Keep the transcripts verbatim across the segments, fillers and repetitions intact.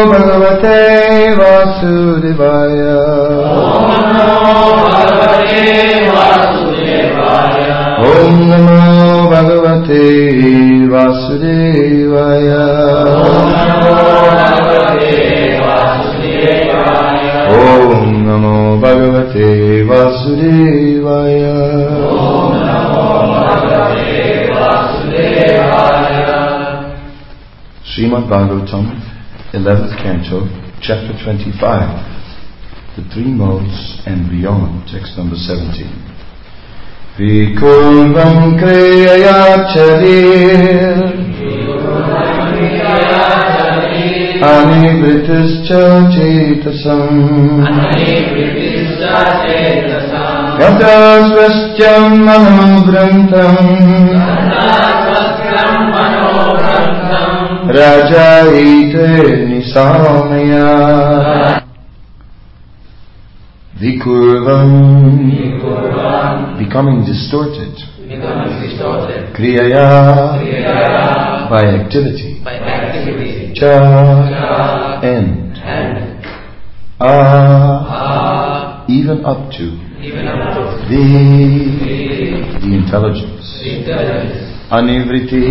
Bhagavate Vasudevaya. Om Namo Bhagavate Vasudevaya. Om Namo Bhagavate Vasudevaya. Srimad Bhagavatam, eleventh Canto, Chapter twenty-five, The Three Modes and Beyond, text number seventeen. Vikurvam kriyaya charir anivritischa chetasam gatasvastyam manograntham Raja ite nisamaya. Vikurvam, becoming distorted. Kriyaya, by activity. Cha, end. A, even up to. The, the intelligence. Anivriti,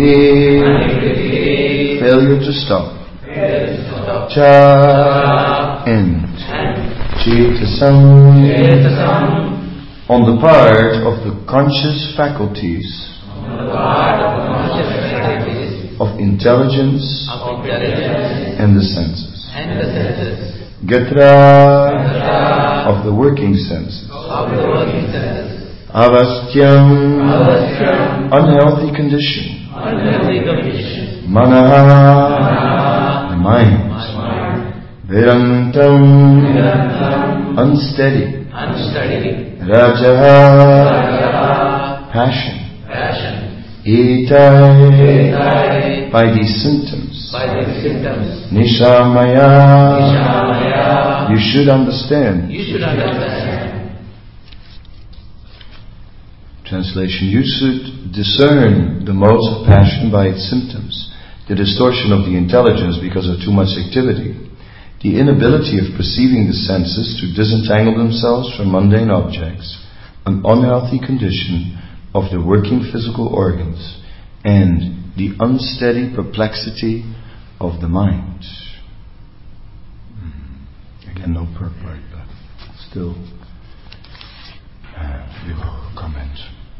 failure to stop. Cha, end. Chetasam, on the part of the conscious faculties of intelligence and the senses. Gatra, of the working senses. Avastyam, unhealthy condition. Manaha, the mind. Virantam, unsteady. Raja, passion. Itai, by these symptoms. Nishamaya, you should understand. Translation: you should discern the modes of passion by its symptoms, the distortion of the intelligence because of too much activity, the inability of perceiving the senses to disentangle themselves from mundane objects, an unhealthy condition of the working physical organs, and the unsteady perplexity of the mind. Again, no purport, but still uh, we will comment.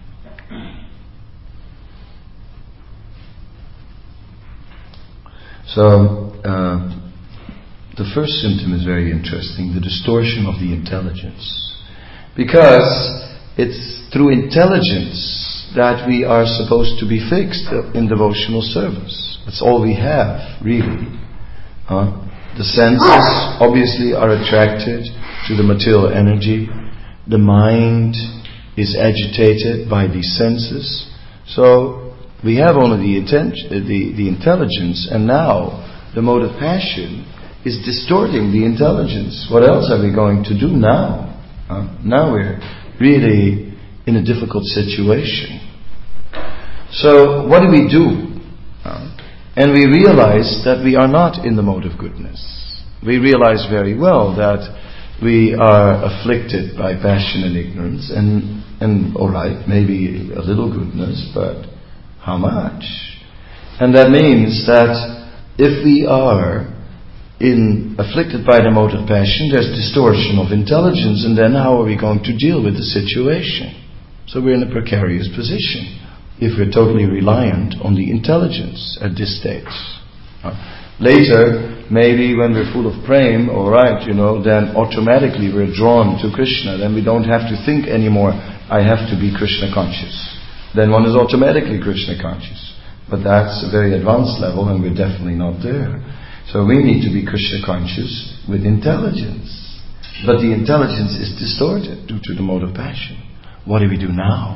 So, uh, the first symptom is very interesting, the distortion of the intelligence. Because it's through intelligence that we are supposed to be fixed in devotional service. That's all we have, really. Uh, the senses obviously are attracted to the material energy. The mind is agitated by these senses. So we have only the, attention, the, the intelligence, and now the mode of passion is distorting the intelligence. What else are we going to do now? Uh, now we're really in a difficult situation. So what do we do? Uh, and we realize that we are not in the mode of goodness. We realize very well that we are afflicted by passion and ignorance, and, and alright, maybe a little goodness, but how much? And that means that if we are in afflicted by the mode of passion, there's distortion of intelligence, and then how are we going to deal with the situation? So we're in a precarious position if we're totally reliant on the intelligence at this stage. Uh, later, maybe when we're full of prema, alright, you know, then automatically we're drawn to Krishna. Then we don't have to think anymore, I have to be Krishna conscious. Then one is automatically Krishna conscious. But that's a very advanced level, and we're definitely not there. So we need to be Krishna conscious with intelligence. But the intelligence is distorted due to the mode of passion. What do we do now?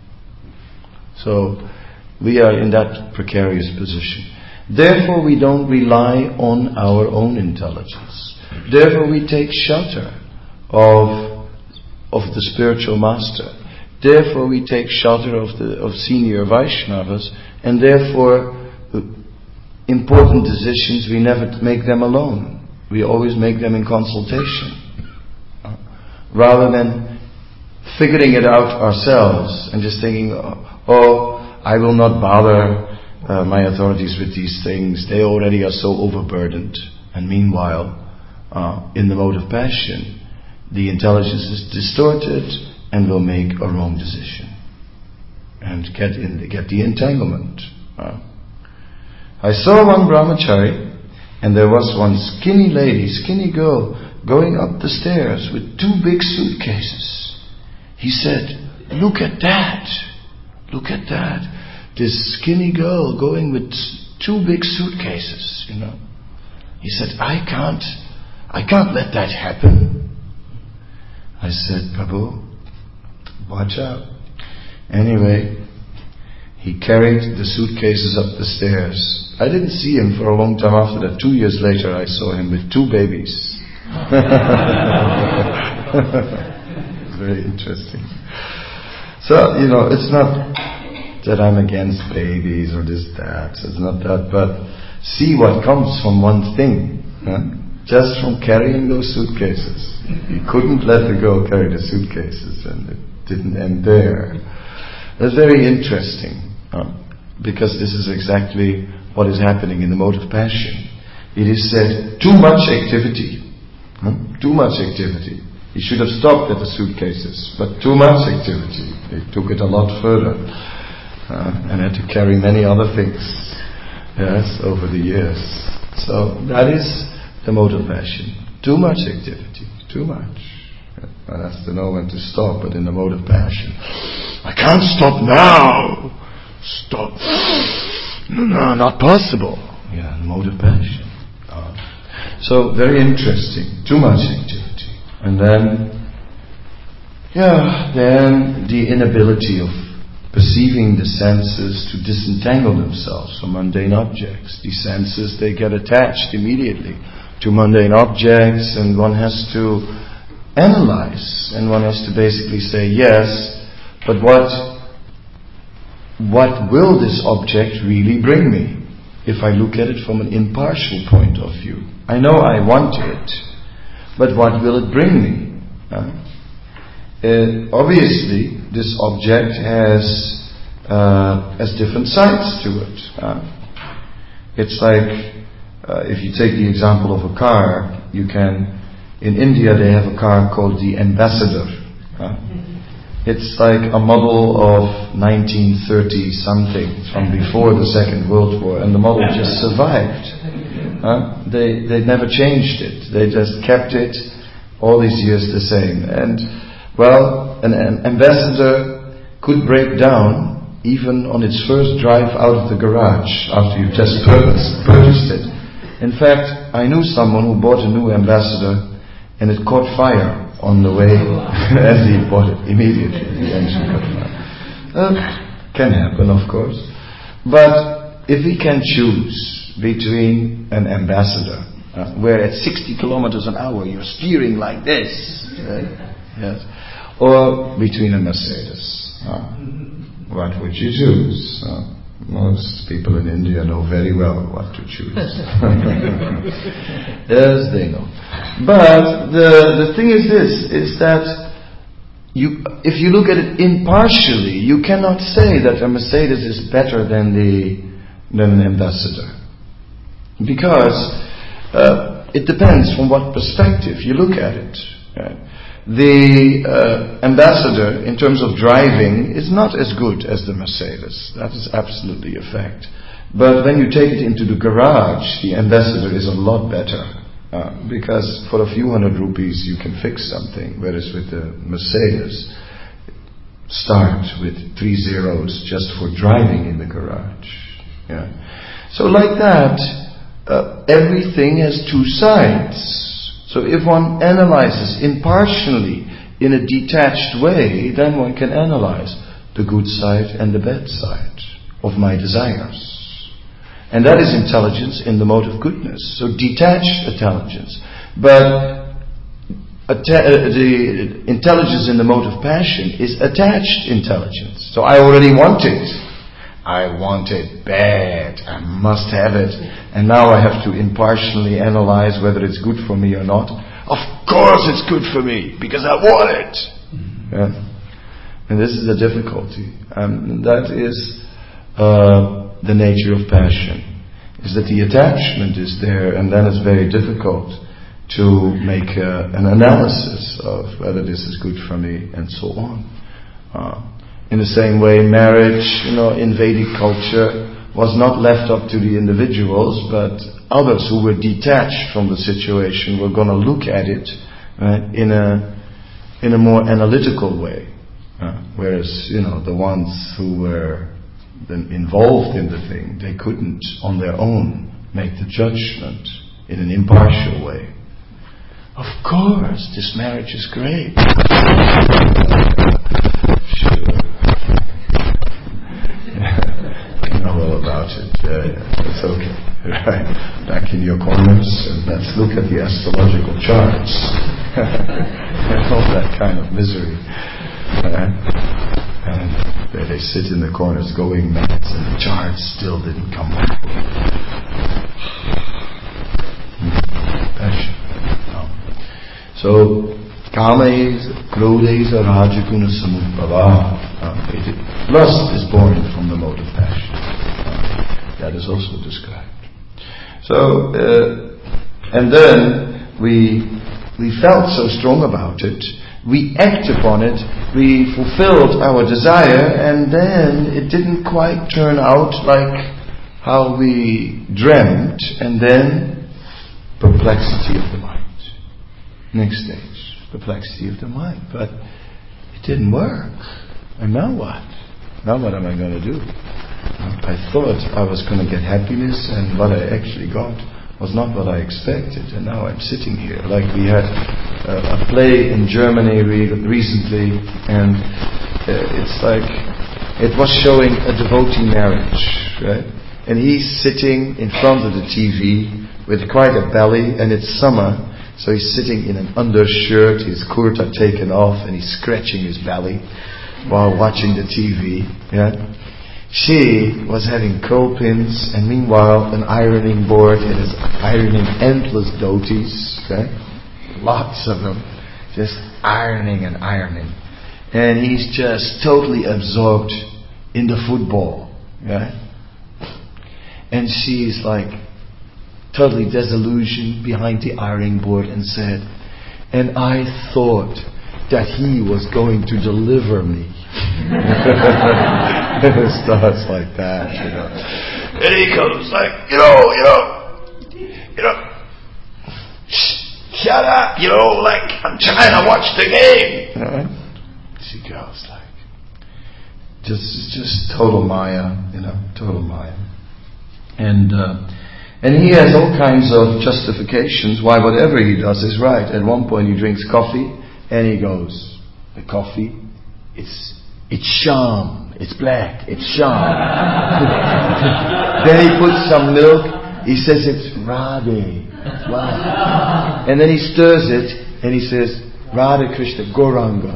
So we are in that precarious position. Therefore we don't rely on our own intelligence. Therefore we take shelter of, of the spiritual master. Therefore we take shelter of the of senior Vaishnavas, and therefore important decisions we never make them alone. we always make them in consultation. Uh, rather than figuring it out ourselves and just thinking, oh, I will not bother uh, my authorities with these things. They already are so overburdened. And meanwhile, uh, in the mode of passion, the intelligence is distorted and will make a wrong decision and get in the, get the entanglement. Uh, I saw one brahmachari, and there was one skinny lady, skinny girl, going up the stairs with two big suitcases. He said, "Look at that! Look at that! This skinny girl going with two big suitcases, you know." He said, I can't, I can't let that happen. I said, "Prabhu, watch out." Anyway, he carried the suitcases up the stairs. I didn't see him for a long time after that. Two years later, I saw him with two babies. Very interesting. So, you know, it's not that I'm against babies or this, that. It's not that. But see what comes from one thing. Huh? Just from carrying those suitcases. He couldn't let the girl carry the suitcases, and it didn't end there. That's very interesting. Huh? Because this is exactly what is happening in the mode of passion. It is said, too much activity. Huh? Too much activity. He should have stopped at the suitcases, but too much activity. They took it a lot further. Uh, and had to carry many other things. Yes, over the years. So that is the mode of passion. Too much activity. Too much. One has to know when to stop, but in the mode of passion, I can't stop now. Stop. No, not possible. Yeah, the mode of passion. Uh, so, very interesting. Too much activity. And then, yeah, then the inability of perceiving the senses to disentangle themselves from mundane objects. These senses, they get attached immediately to mundane objects, and one has to analyze, and one has to basically say, yes, but what what will this object really bring me if I look at it from an impartial point of view? I know I want it, but what will it bring me? Uh, uh, obviously, this object has uh, has different sides to it. Uh, it's like uh, if you take the example of a car, you can. In India, they have a car called the Ambassador. Uh, It's like a model of nineteen thirty something, from before the Second World War, and the model just survived. Huh? They they never changed it. They just kept it all these years the same. And well, an, an Ambassador could break down even on its first drive out of the garage after you've just purchased, purchased it. In fact, I knew someone who bought a new Ambassador and it caught fire on the way as he bought it immediately. The engine caught fire. Uh, can happen, of course. But if we can choose between an Ambassador, uh, where at sixty kilometers an hour you're steering like this, right? Yes, or between a Mercedes, uh, what would you choose? Uh, Most people in India know very well what to choose. Yes, they know. But the the thing is this, is that you, if you look at it impartially, you cannot say that a Mercedes is better than the than an Ambassador. Because uh, it depends from what perspective you look at it. Right? The uh, Ambassador, in terms of driving, is not as good as the Mercedes. That is absolutely a fact. But when you take it into the garage, the Ambassador is a lot better. Uh, because for a few hundred rupees you can fix something. Whereas with the Mercedes, start with three zeros just for driving in the garage. Yeah. So like that, uh, everything has two sides. So if one analyzes impartially in a detached way, then one can analyze the good side and the bad side of my desires. And that is intelligence in the mode of goodness. So detached intelligence. But atta- the intelligence in the mode of passion is attached intelligence. So I already want it. I want it bad. I must have it. And now I have to impartially analyze whether it's good for me or not. Of course it's good for me, because I want it. Yeah? And this is the difficulty. Um, that is uh, the nature of passion. Is that the attachment is there, and then it's very difficult to make uh, an analysis of whether this is good for me, and so on. Uh, in the same way, marriage, you know, in Vedic culture was not left up to the individuals, but others who were detached from the situation were going to look at it, right, in a in a more analytical way. Uh, whereas, you know, the ones who were then involved in the thing, they couldn't on their own make the judgment in an impartial way. Of course, this marriage is great. Sure. You know all about it. Yeah, yeah, it's okay. Right. Back in your corners, and let's look at the astrological charts. All that kind of misery. Right? And there they sit in the corners going mad, and the charts still didn't come back. Passion. No. So, Kames, Krodhes, Rajaguna Samudbhava. Lust is born from the mode of passion. Uh, that is also described. So, uh, and then we we felt so strong about it, we acted upon it, we fulfilled our desire, and then it didn't quite turn out like how we dreamt, and then perplexity of the mind. Next stage, perplexity of the mind. But it didn't work. And now what? Now what am I going to do? I thought I was going to get happiness, and what I actually got was not what I expected. And now I'm sitting here. Like we had uh, a play in Germany re- recently, and uh, it's like it was showing a devotee marriage, right? And he's sitting in front of the T V with quite a belly, and it's summer. So he's sitting in an undershirt, his kurta taken off, and he's scratching his belly while watching the T V. Yeah? She was having curl pins, and meanwhile an ironing board, and is ironing endless dhotis, okay? Lots of them, just ironing and ironing. And he's just totally absorbed in the football. Yeah? And she's like totally disillusioned behind the ironing board and said, and I thought that he was going to deliver me. It starts like that, you know. And he comes like, you know, you know, you know, sh- shut up, you know, like I'm trying to watch the game. Right? She goes like, just, just total Maya, you know, total Maya. And, uh, And he has all kinds of justifications why whatever he does is right. At one point he drinks coffee and he goes, the coffee, it's it's sham, it's black, it's sham. Then he puts some milk, he says it's Radhe. Wow. And then he stirs it and he says, Radha Krishna Gauranga.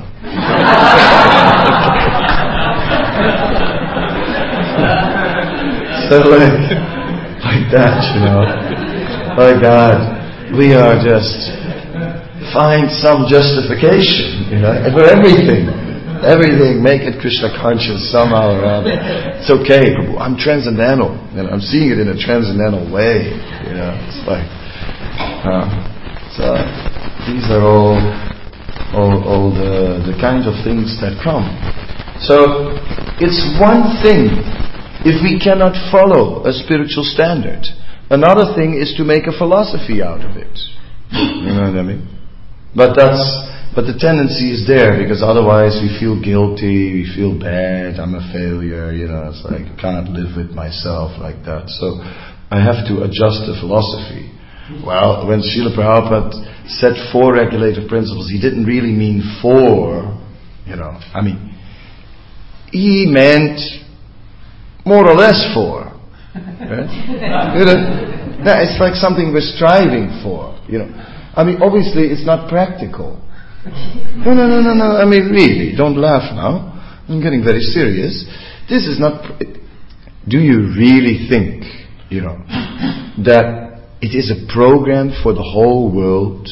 So like Like that, you know. Like God, we are just find some justification, you know, for everything. Everything, make it Krishna conscious somehow or other. It's okay, I'm transcendental, and I'm seeing it in a transcendental way, you know. It's like, uh, so these are all, all, all the the kind of things that come. So it's one thing if we cannot follow a spiritual standard. Another thing is to make a philosophy out of it. You know what I mean? But that's, but the tendency is there, because otherwise we feel guilty, we feel bad, I'm a failure, you know, it's like, I can't live with myself like that. So I have to adjust the philosophy. Well, when Srila Prabhupada said four regulative principles, he didn't really mean four, you know, I mean, he meant more or less four. Right? You know, it's like something we're striving for. You know, I mean, obviously it's not practical. No, no, no, no, no. I mean, really, don't laugh now. I'm getting very serious. This is not. do you really think, you know, that it is a program for the whole world?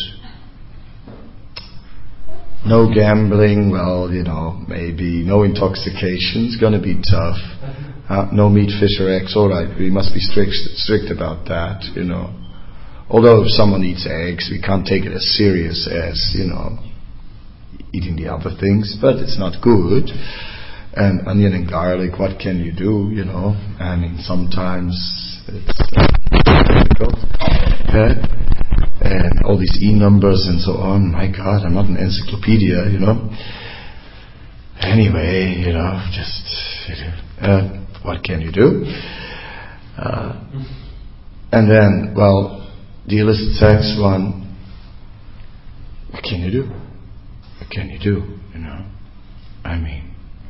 No gambling, well, you know, maybe. No intoxication, it's going to be tough. Uh, no meat, fish or eggs, alright, we must be strict, strict about that, you know. Although if someone eats eggs, we can't take it as serious as, you know, eating the other things, but it's not good. And onion and garlic, what can you do, you know? I mean, sometimes it's difficult. Okay? And all these E-numbers and so on, my God, I'm not an encyclopedia, you know. Anyway, you know, just, uh, what can you do? Uh, and then, well, the illicit sex one, what can you do? What can you do, you know? I mean.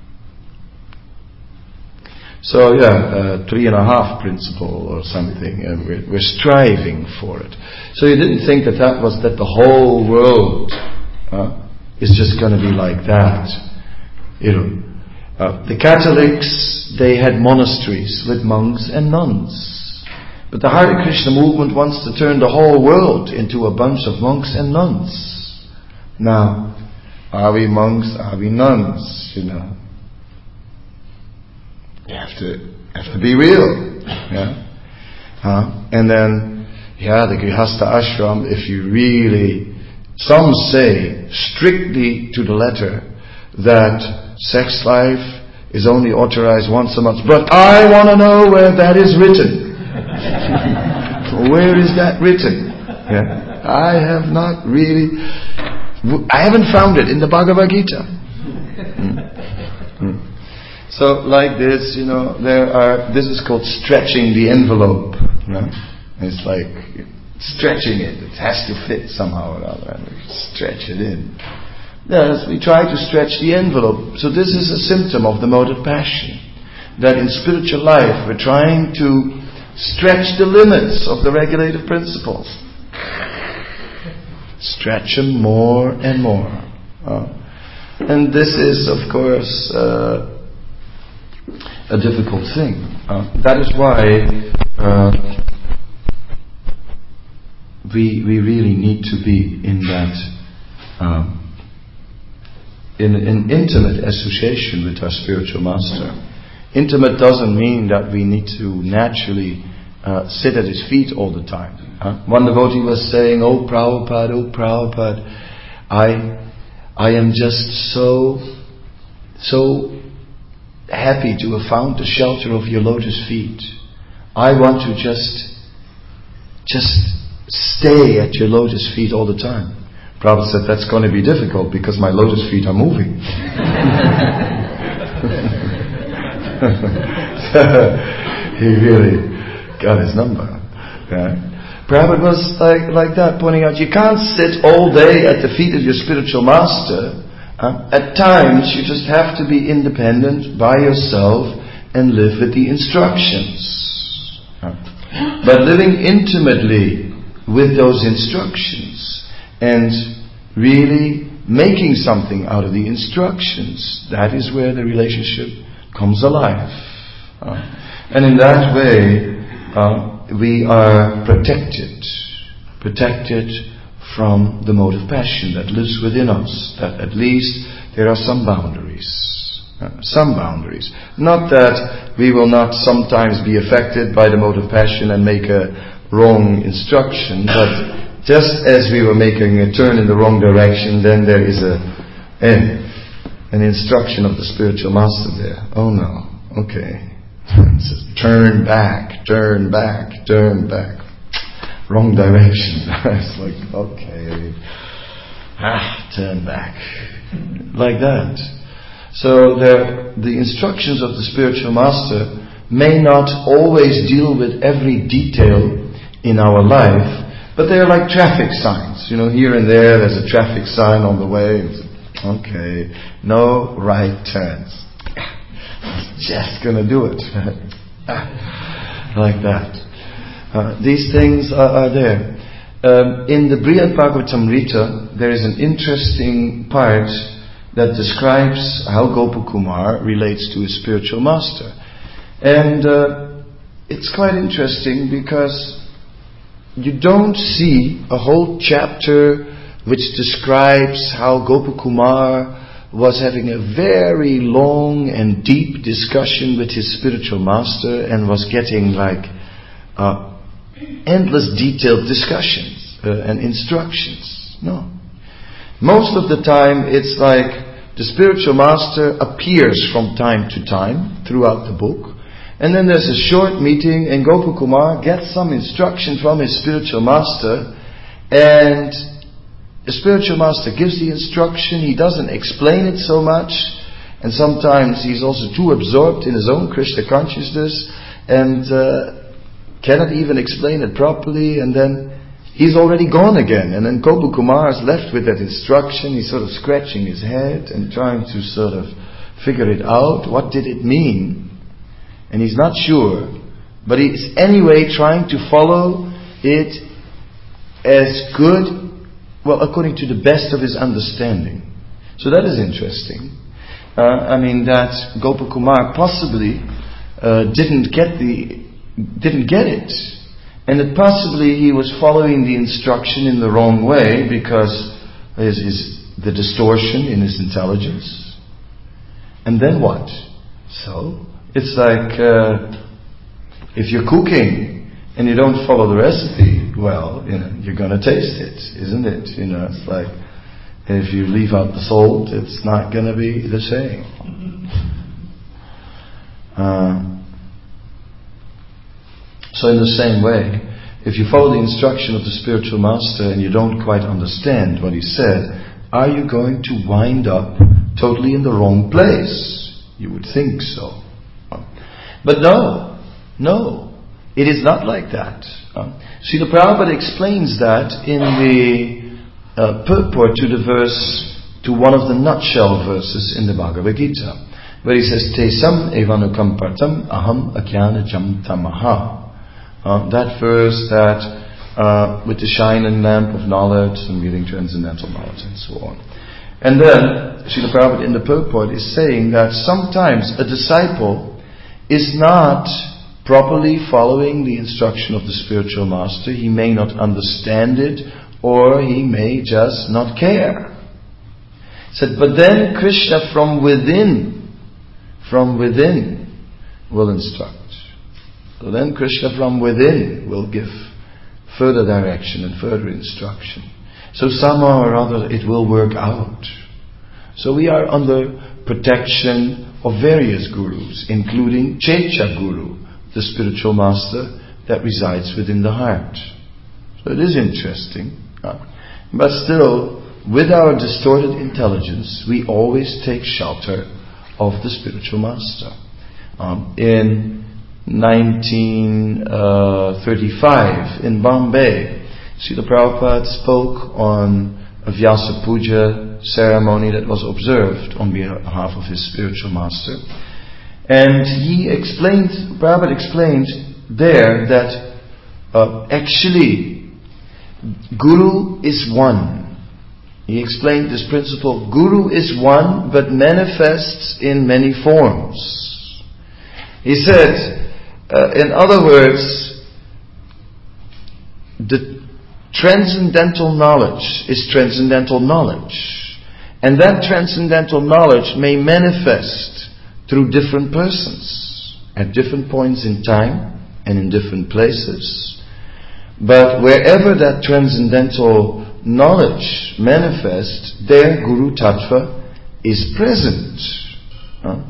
So yeah, uh, three and a half principle or something, and we're, we're striving for it. So you didn't think that that was that the whole world uh, is just going to be like that. You know, uh, the Catholics, they had monasteries with monks and nuns. But the Hare Krishna movement wants to turn the whole world into a bunch of monks and nuns. Now, are we monks? Are we nuns? You know, you have to have to be real. Yeah, huh? And then, yeah, the Grihastha ashram. If you really, some say strictly to the letter that sex life is only authorized once a month. But I want to know where that is written. Where is that written? Yeah. I have not really, I haven't found it in the Bhagavad Gita. Mm. Mm. So like this, you know, there are, this is called stretching the envelope. Right? It's like stretching it. It has to fit somehow or other. And we stretch it in. Yes, we try to stretch the envelope. So this is a symptom of the mode of passion. That in spiritual life we're trying to stretch the limits of the regulative principles. Stretch them more and more. Uh, and this is, of course, uh, a difficult thing. Uh, that is why uh, we we really need to be in that um, in an intimate association with our spiritual master. Intimate doesn't mean that we need to naturally uh, sit at his feet all the time. Huh? One devotee was saying, "Oh Prabhupada, oh Prabhupada, I, I am just so, so happy to have found the shelter of your lotus feet. I want to just, just stay at your lotus feet all the time." Prabhupada said, "That's going to be difficult because my lotus feet are moving." He really got his number. Right? Prabhupada was like, like that, pointing out, you can't sit all day at the feet of your spiritual master. Uh, at times, you just have to be independent by yourself and live with the instructions. Uh, but living intimately with those instructions and really making something out of the instructions, that is where the relationship comes alive. Uh, and in that way, uh, we are protected, protected from the mode of passion that lives within us, that at least there are some boundaries. Uh, some boundaries. Not that we will not sometimes be affected by the mode of passion and make a wrong instruction, but just as we were making a turn in the wrong direction, then there is a an, an instruction of the spiritual master there. Oh no, okay. It says, turn back, turn back, turn back. Wrong direction. It's like, okay, ah, turn back. Like that. So there, the instructions of the spiritual master may not always deal with every detail in our life, but they are like traffic signs. You know, here and there, there's a traffic sign on the way. Okay, no right turns. Just gonna do it. Like that. Uh, these things are, are there. Um, in the Brihad Bhagavatamrita, there is an interesting part that describes how Gopakumar relates to his spiritual master. And uh, it's quite interesting because you don't see a whole chapter which describes how Gopakumar was having a very long and deep discussion with his spiritual master and was getting like uh, endless detailed discussions uh, and instructions. No. Most of the time it's like the spiritual master appears from time to time throughout the book, and then there's a short meeting and Gopakumar gets some instruction from his spiritual master, and the spiritual master gives the instruction. He doesn't explain it so much, and sometimes he's also too absorbed in his own Krishna consciousness and uh, cannot even explain it properly, and then he's already gone again, and then Gopakumar is left with that instruction. He's sort of scratching his head and trying to sort of figure it out. What did it mean? And he's not sure, but he's anyway trying to follow it as good, well, according to the best of his understanding. So that is interesting. Uh, I mean that Gopakumar possibly uh, didn't get the didn't get it, and that possibly he was following the instruction in the wrong way because his, his the distortion in his intelligence. And then what? So it's like uh, if you're cooking and you don't follow the recipe, well, you know, you're going to taste it, isn't it? You know, it's like if you leave out the salt, it's not going to be the same. Uh, so in the same way, if you follow the instruction of the spiritual master and you don't quite understand what he said, are you going to wind up totally in the wrong place? You would think so. But no, no, it is not like that. Uh, Srila Prabhupada explains that in the uh, purport to the verse, to one of the nutshell verses in the Bhagavad Gita, where he says, Tesam evanukampartam aham akyanajam tamaha. Uh, that verse that, uh, with the shining lamp of knowledge and giving transcendental knowledge and so on. And then, Srila Prabhupada in the purport is saying that sometimes a disciple is not properly following the instruction of the spiritual master. He may not understand it, or he may just not care. He said, but then Krishna from within, from within will instruct. So then Krishna from within will give further direction and further instruction. So somehow or other it will work out. So we are under protection of various gurus, including Checha Guru, the spiritual master that resides within the heart. So it is interesting. But still, with our distorted intelligence, we always take shelter of the spiritual master. Um, in nineteen thirty-five, in Bombay, Srila Prabhupada spoke on a Vyasa Puja ceremony that was observed on behalf of his spiritual master. And he explained, Prabhupada explained there that uh, actually Guru is one. He explained this principle, Guru is one but manifests in many forms. He said, uh, in other words, the transcendental knowledge is transcendental knowledge. And that transcendental knowledge may manifest through different persons at different points in time and in different places. But wherever that transcendental knowledge manifests, there Guru Tattva is present. Huh?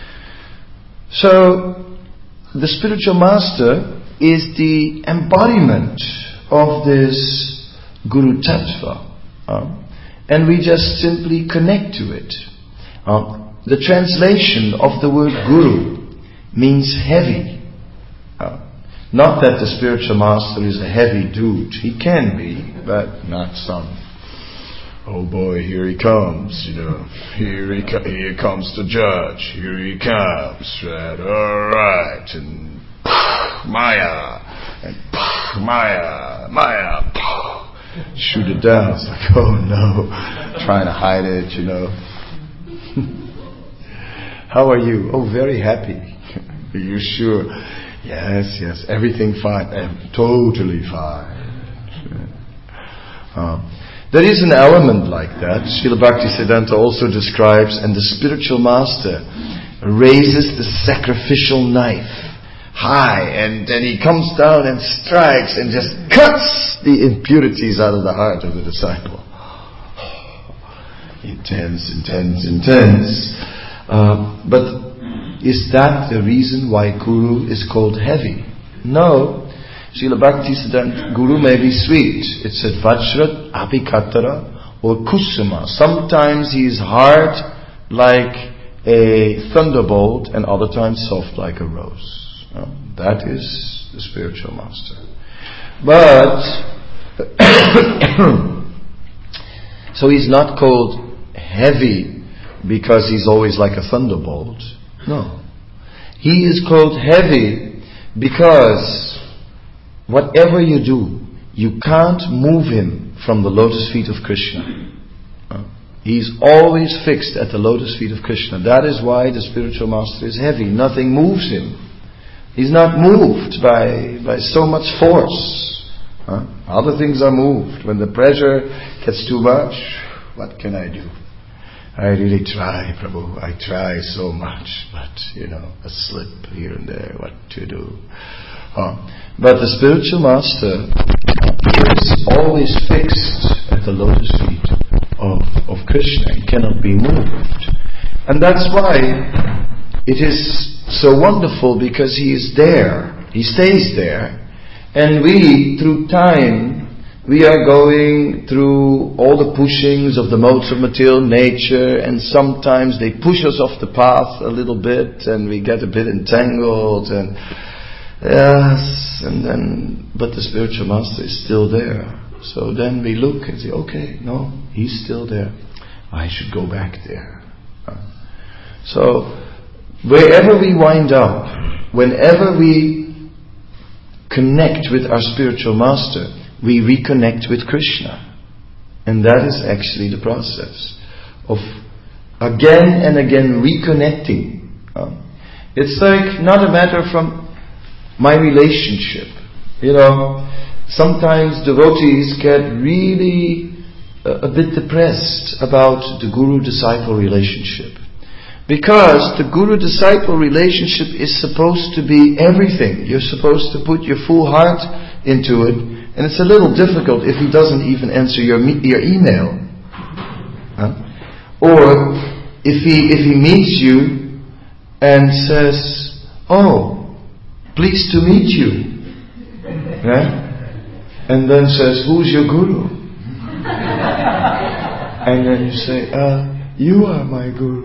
So the spiritual master is the embodiment of this Guru Tattva. Huh? And we just simply connect to it. Uh, the translation of the word Guru means heavy. Uh, not that the spiritual master is a heavy dude. He can be, but not some, oh boy, here he comes, you know. Here he co- here comes the judge. Here he comes, right? All right, and Maya, and Maya, Maya. Shoot it down. It's like, oh no, trying to hide it, you know. How are you? Oh, very happy. Are you sure? Yes, yes, everything fine. I'm totally fine. Uh, there is an element like that. Srila Bhaktisiddhanta also describes, and the spiritual master raises the sacrificial knife high, and then he comes down and strikes and just cuts the impurities out of the heart of the disciple. Intense, intense, intense. Uh, but is that the reason why Guru is called heavy? No. Srila Bhaktisiddhanta, Guru may be sweet. It said Vajrat, Abhikatara, or Kusuma. Sometimes he is hard like a thunderbolt, and other times soft like a rose. Uh, that is the spiritual master. But so he's not called heavy because he's always like a thunderbolt. No. He is called heavy because whatever you do, you can't move him from the lotus feet of Krishna. Uh, he's always fixed at the lotus feet of Krishna. That is why the spiritual master is heavy. Nothing moves him. He's not moved by, by so much force. Uh, other things are moved. When the pressure gets too much, what can I do? I really try, Prabhu. I try so much, but you know, a slip here and there. What to do? Uh, but the spiritual master is always fixed at the lotus feet of of Krishna and cannot be moved, and that's why it is so wonderful, because he is there. He stays there, and we, through time, we are going through all the pushings of the modes of material nature, and sometimes they push us off the path a little bit, and we get a bit entangled, and yes, and then, but the spiritual master is still there. So then we look and say, okay, no, he's still there. I should go back there. So wherever we wind up, whenever we connect with our spiritual master, we reconnect with Krishna. And that is actually the process of again and again reconnecting. It's like not a matter from my relationship. You know, sometimes devotees get really a, a bit depressed about the guru-disciple relationship. Because the guru-disciple relationship is supposed to be everything. You're supposed to put your full heart into it. And it's a little difficult if he doesn't even answer your your email. Huh? Or if he if he meets you and says, "Oh, pleased to meet you," right? And then says, "Who's your guru?" And then you say, uh, "You are my guru."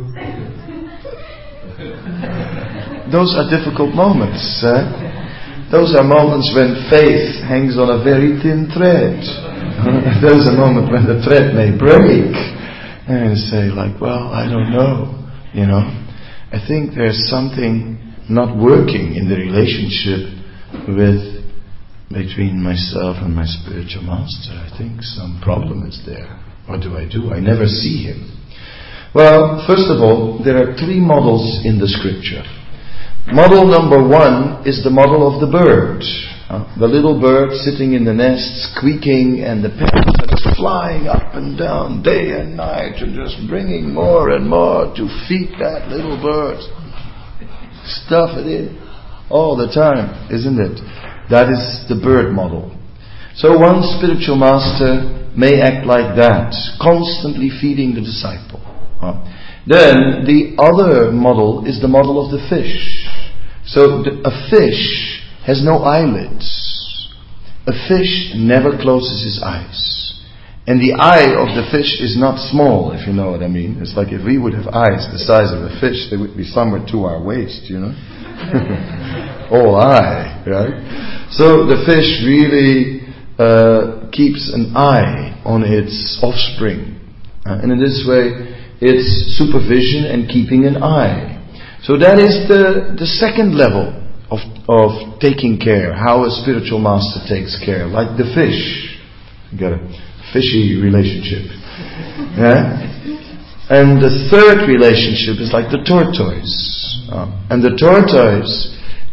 Those are difficult moments. Eh? Those are moments when faith hangs on a very thin thread. There's a moment when the thread may break. And you say like, well, I don't know. You know, I think there's something not working in the relationship with between myself and my spiritual master. I think some problem is there. What do I do? I never see him. Well, first of all, there are three models in the scripture. Model number one is the model of the bird. Uh, the little bird sitting in the nest, squeaking, and the parents are just flying up and down day and night and just bringing more and more to feed that little bird. Stuff it in all the time, isn't it? That is the bird model. So one spiritual master may act like that, constantly feeding the disciple. Uh, then the other model is the model of the fish. So the, a fish has no eyelids. A fish never closes his eyes. And the eye of the fish is not small, if you know what I mean. It's like if we would have eyes the size of a fish, they would be somewhere to our waist, you know. All eye, right? So the fish really uh, keeps an eye on its offspring. Uh, and in this way, it's supervision and keeping an eye. So that is the, the second level of, of taking care, how a spiritual master takes care, like the fish. You got a fishy relationship. Yeah? And the third relationship is like the tortoise. Uh, and the tortoise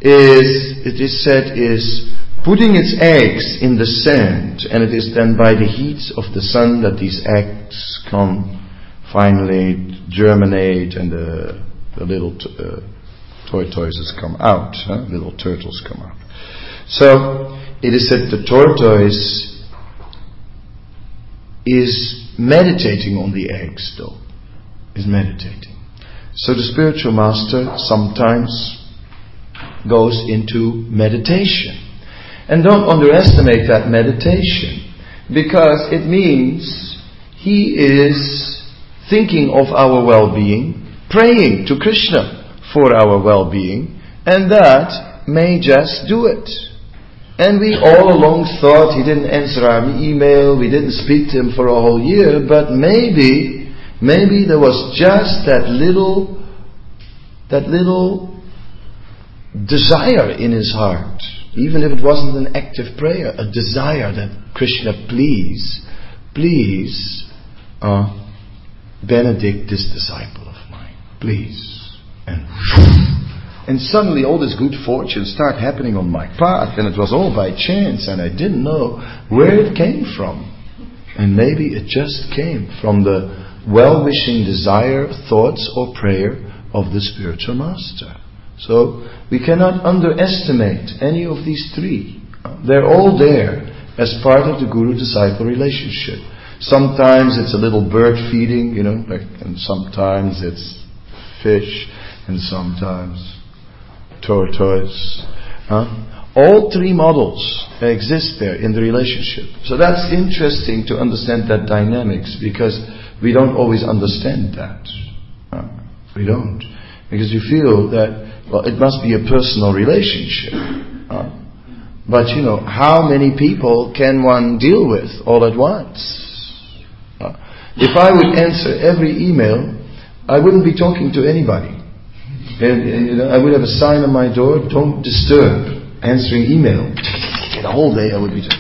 is, it is said, is putting its eggs in the sand, and it is then by the heat of the sun that these eggs come finally germinate, and the, the little t- uh, tortoises come out, huh? Little turtles come out. So it is said the tortoise is meditating on the eggs, though. Is meditating. So the spiritual master sometimes goes into meditation. And don't underestimate that meditation, because it means he is thinking of our well-being, praying to Krishna for our well-being, and that may just do it. And we all along thought he didn't answer our email, we didn't speak to him for a whole year, but maybe, maybe there was just that little, that little desire in his heart, even if it wasn't an active prayer, a desire that Krishna, please, please, uh, benedict this disciple of mine, please. And And suddenly all this good fortune started happening on my path, and it was all by chance, and I didn't know where it came from. And maybe it just came from the well-wishing desire, thoughts, or prayer of the spiritual master. So we cannot underestimate any of these three. They're all there as part of the guru-disciple relationship. Sometimes it's a little bird feeding, you know, like, and sometimes it's fish, and sometimes tortoise. Huh? All three models exist there in the relationship. So that's interesting to understand that dynamics, because we don't always understand that. Huh? We don't. Because you feel that, well, it must be a personal relationship. Huh? But you know, how many people can one deal with all at once? Huh? If I would answer every email, I wouldn't be talking to anybody. And, and you know, I would have a sign on my door, don't disturb, answering email. The whole day I would be just...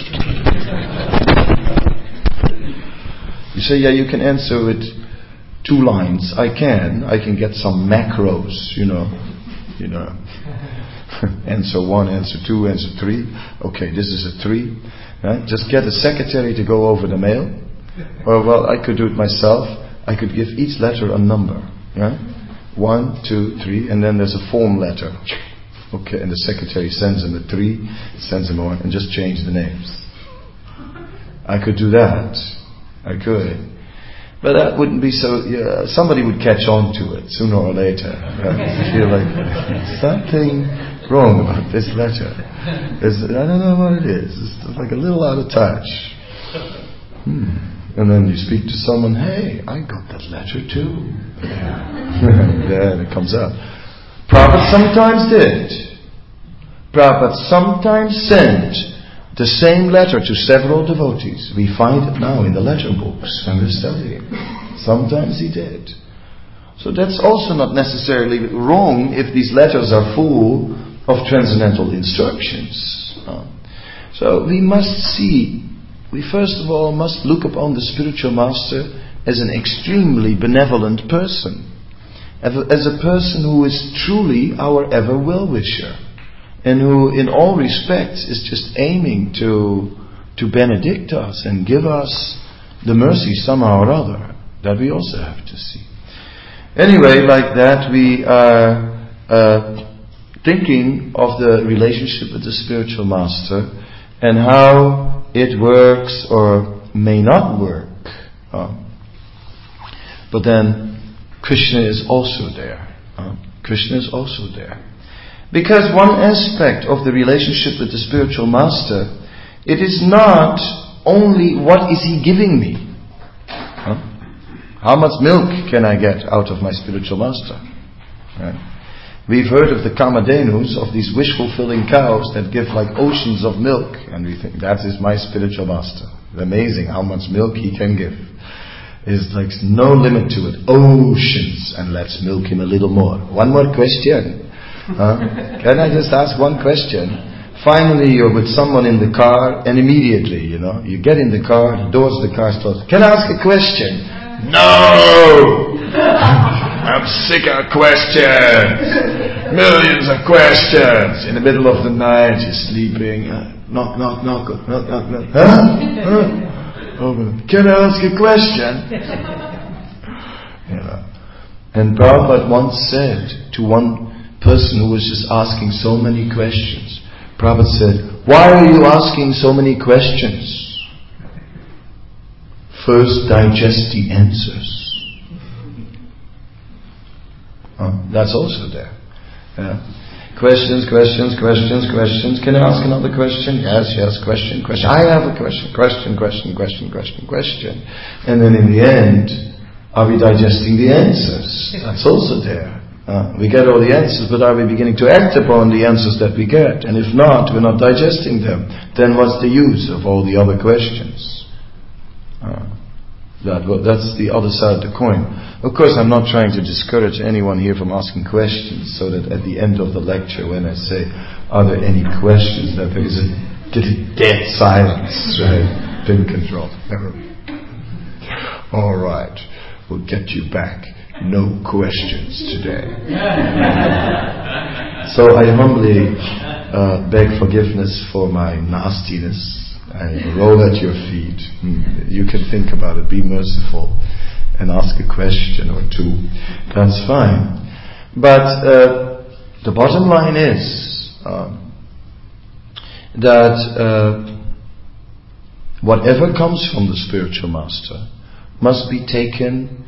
You say, yeah, you can answer with two lines. I can. I can get some macros, you know. You know. Answer one, answer two, answer three. Okay, this is a three. Right? Just get a secretary to go over the mail. Or, well, I could do it myself. I could give each letter a number. Right? One, two, three, and then there's a form letter. Okay, and the secretary sends him a three, sends him a one, and just change the names. I could do that. I could. But that wouldn't be so... Yeah, somebody would catch on to it sooner or later. Right? Feel like something wrong about this letter. It's, I don't know what it is. It's like a little out of touch. Hmm. And then you speak to someone, hey, I got that letter too. And then it comes out. Prabhupada sometimes did. Prabhupada sometimes sent the same letter to several devotees. We find it now in the letter books and we're studying. Sometimes he did. So that's also not necessarily wrong if these letters are full of transcendental instructions. So we must see, we first of all must look upon the spiritual master as an extremely benevolent person, as a person who is truly our ever well-wisher, and who in all respects is just aiming to to benedict us and give us the mercy somehow or other that we also have to see. Anyway, like that, we are uh, thinking of the relationship with the spiritual master and how it works or may not work. Uh, but then Krishna is also there. Uh, Krishna is also there. Because one aspect of the relationship with the spiritual master, it is not only what is he giving me. Huh? How much milk can I get out of my spiritual master? Right? We've heard of the Kamadhenus, of these wish-fulfilling cows that give like oceans of milk, and we think that is my spiritual master. It's amazing how much milk he can give. There's like no limit to it. Oceans, and let's milk him a little more. One more question. Huh? Can I just ask one question? Finally, you're with someone in the car, and immediately, you know, you get in the car, the doors of the car closed. Can I ask a question? No! I'm sick of questions. Millions of questions. In the middle of the night, you're sleeping. Uh, knock, knock, knock, knock, knock, knock. Huh? Huh? Open. Can I ask a question? You know. And Prabhupada once said to one person who was just asking so many questions, Prabhupada said, "Why are you asking so many questions? First digest the answers." Uh, that's also there. Yeah. Questions, questions, questions, questions. Can I ask another question? Yes, yes, question, question. I have a question, question, question, question, question, question. And then in the end, are we digesting the answers? That's also there. Uh, we get all the answers, but are we beginning to act upon the answers that we get? And if not, we're not digesting them. Then what's the use of all the other questions? Uh, that, well, that's the other side of the coin. Of course, I'm not trying to discourage anyone here from asking questions, so that at the end of the lecture, when I say, "Are there any questions?" that there is a dead silence, right? Pin control. All right, we'll get you back. No questions today. So I humbly uh, beg forgiveness for my nastiness. I roll at your feet. You can think about it. Be merciful and ask a question or two. That's fine. But uh, the bottom line is uh, that uh, whatever comes from the spiritual master must be taken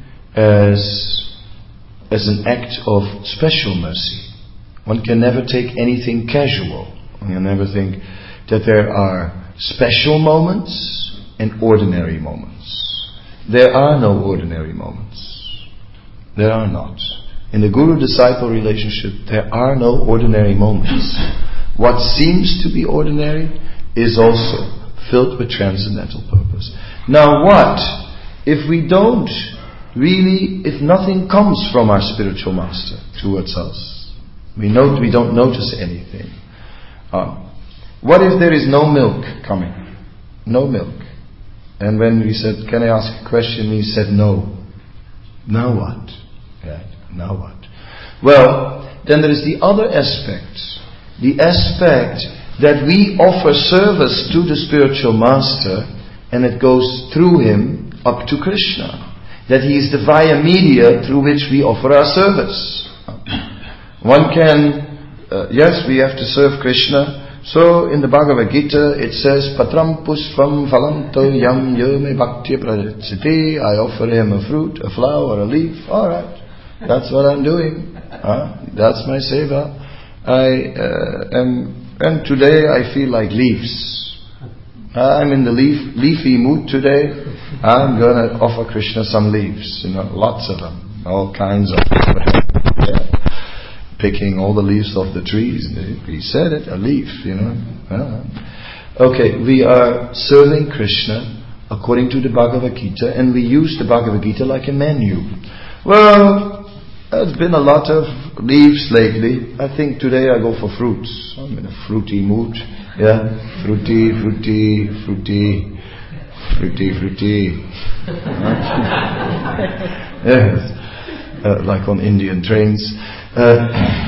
as as an act of special mercy. One can never take anything casual. One can never think that there are special moments and ordinary moments. There are no ordinary moments. There are not. In the guru-disciple relationship, there are no ordinary moments. What seems to be ordinary is also filled with transcendental purpose. Now what if we don't really, if nothing comes from our spiritual master towards us? We note, we don't notice anything. Uh, what if there is no milk coming? No milk. And when we said, "Can I ask a question?" he said, "No." Now what? Right? Now what? Well, then there is the other aspect. The aspect that we offer service to the spiritual master, and it goes through him up to Krishna. That he is the via media through which we offer our service. One can, uh, yes, we have to serve Krishna. So in the Bhagavad Gita it says, "Patram pushpam phalanto yam yome bhaktya prajachiti." I offer him a fruit, a flower, a leaf. Alright, that's what I'm doing. Huh? That's my seva. I uh, am, and today I feel like leaves. I'm in the leaf, leafy mood today. I'm going to offer Krishna some leaves. You know, lots of them. All kinds of them. Yeah. Picking all the leaves off the trees. He said it, a leaf, you know. Uh, okay, we are serving Krishna according to the Bhagavad Gita, and we use the Bhagavad Gita like a menu. Well, there's been a lot of leaves lately. I think today I go for fruits. I'm in a fruity mood. Yeah, fruity, fruity, fruity, fruity, fruity. Yes, uh, like on Indian trains. Uh,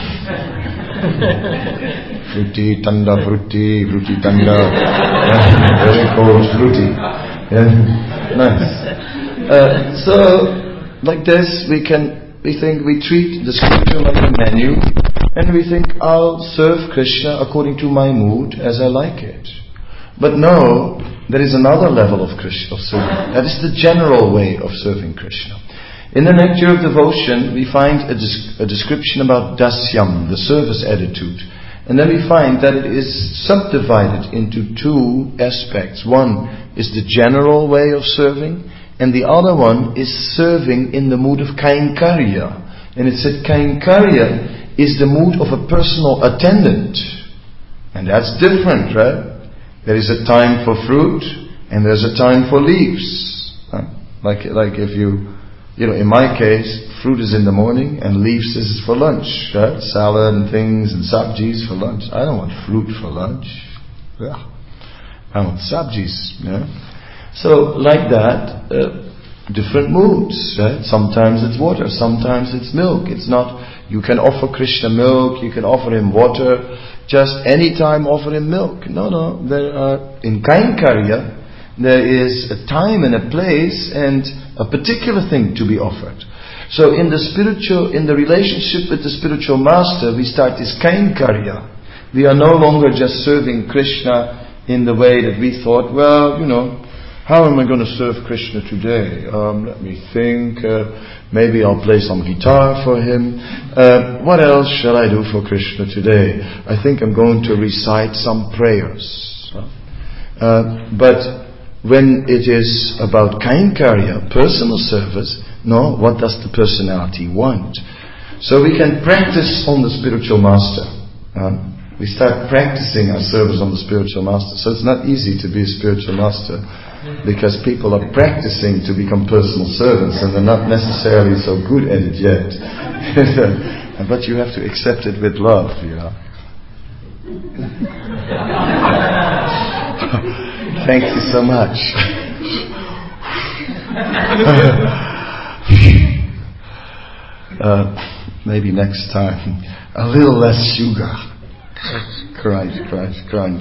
fruity, tanda, fruity, fruity, tanda. Yeah, very cold, fruity. Yeah, nice. Uh, so, like this, we can, we think we treat the scripture like a menu, and we think I'll serve Krishna according to my mood as I like it. But no, there is another level of Krishna, of serving. That is the general way of serving Krishna. In the Nectar of Devotion, we find a, des- a description about dasyam, the service attitude. And then we find that it is subdivided into two aspects. One is the general way of serving, and the other one is serving in the mood of kainkarya. And it said kainkarya is the mood of a personal attendant. And that's different, right? There is a time for fruit, and there's a time for leaves. Huh? Like, like if you... You know, in my case, fruit is in the morning and leaves is for lunch, right? Salad and things and sabjis for lunch. I don't want fruit for lunch. Yeah. I want sabjis, yeah. So, like that, uh, different moods, right? Sometimes it's water, sometimes it's milk. It's not, you can offer Krishna milk, you can offer him water, just any time offer him milk. No, no, there are, in Kainkariya, there is a time and a place and a particular thing to be offered. So in the spiritual, in the relationship with the spiritual master, we start this Kainkariya. We are no longer just serving Krishna in the way that we thought, well, you know, how am I going to serve Krishna today? Um, let me think. Uh, maybe I'll play some guitar for him. Uh, what else shall I do for Krishna today? I think I'm going to recite some prayers. Uh, but when it is about Kainkariya, personal service, no, what does the personality want? So we can practice on the spiritual master. Uh, we start practicing our service on the spiritual master. So it's not easy to be a spiritual master, because people are practicing to become personal servants and they're not necessarily so good at it yet. But you have to accept it with love, you know. Thank you so much. uh, maybe next time a little less sugar. crunch, crunch, crunch.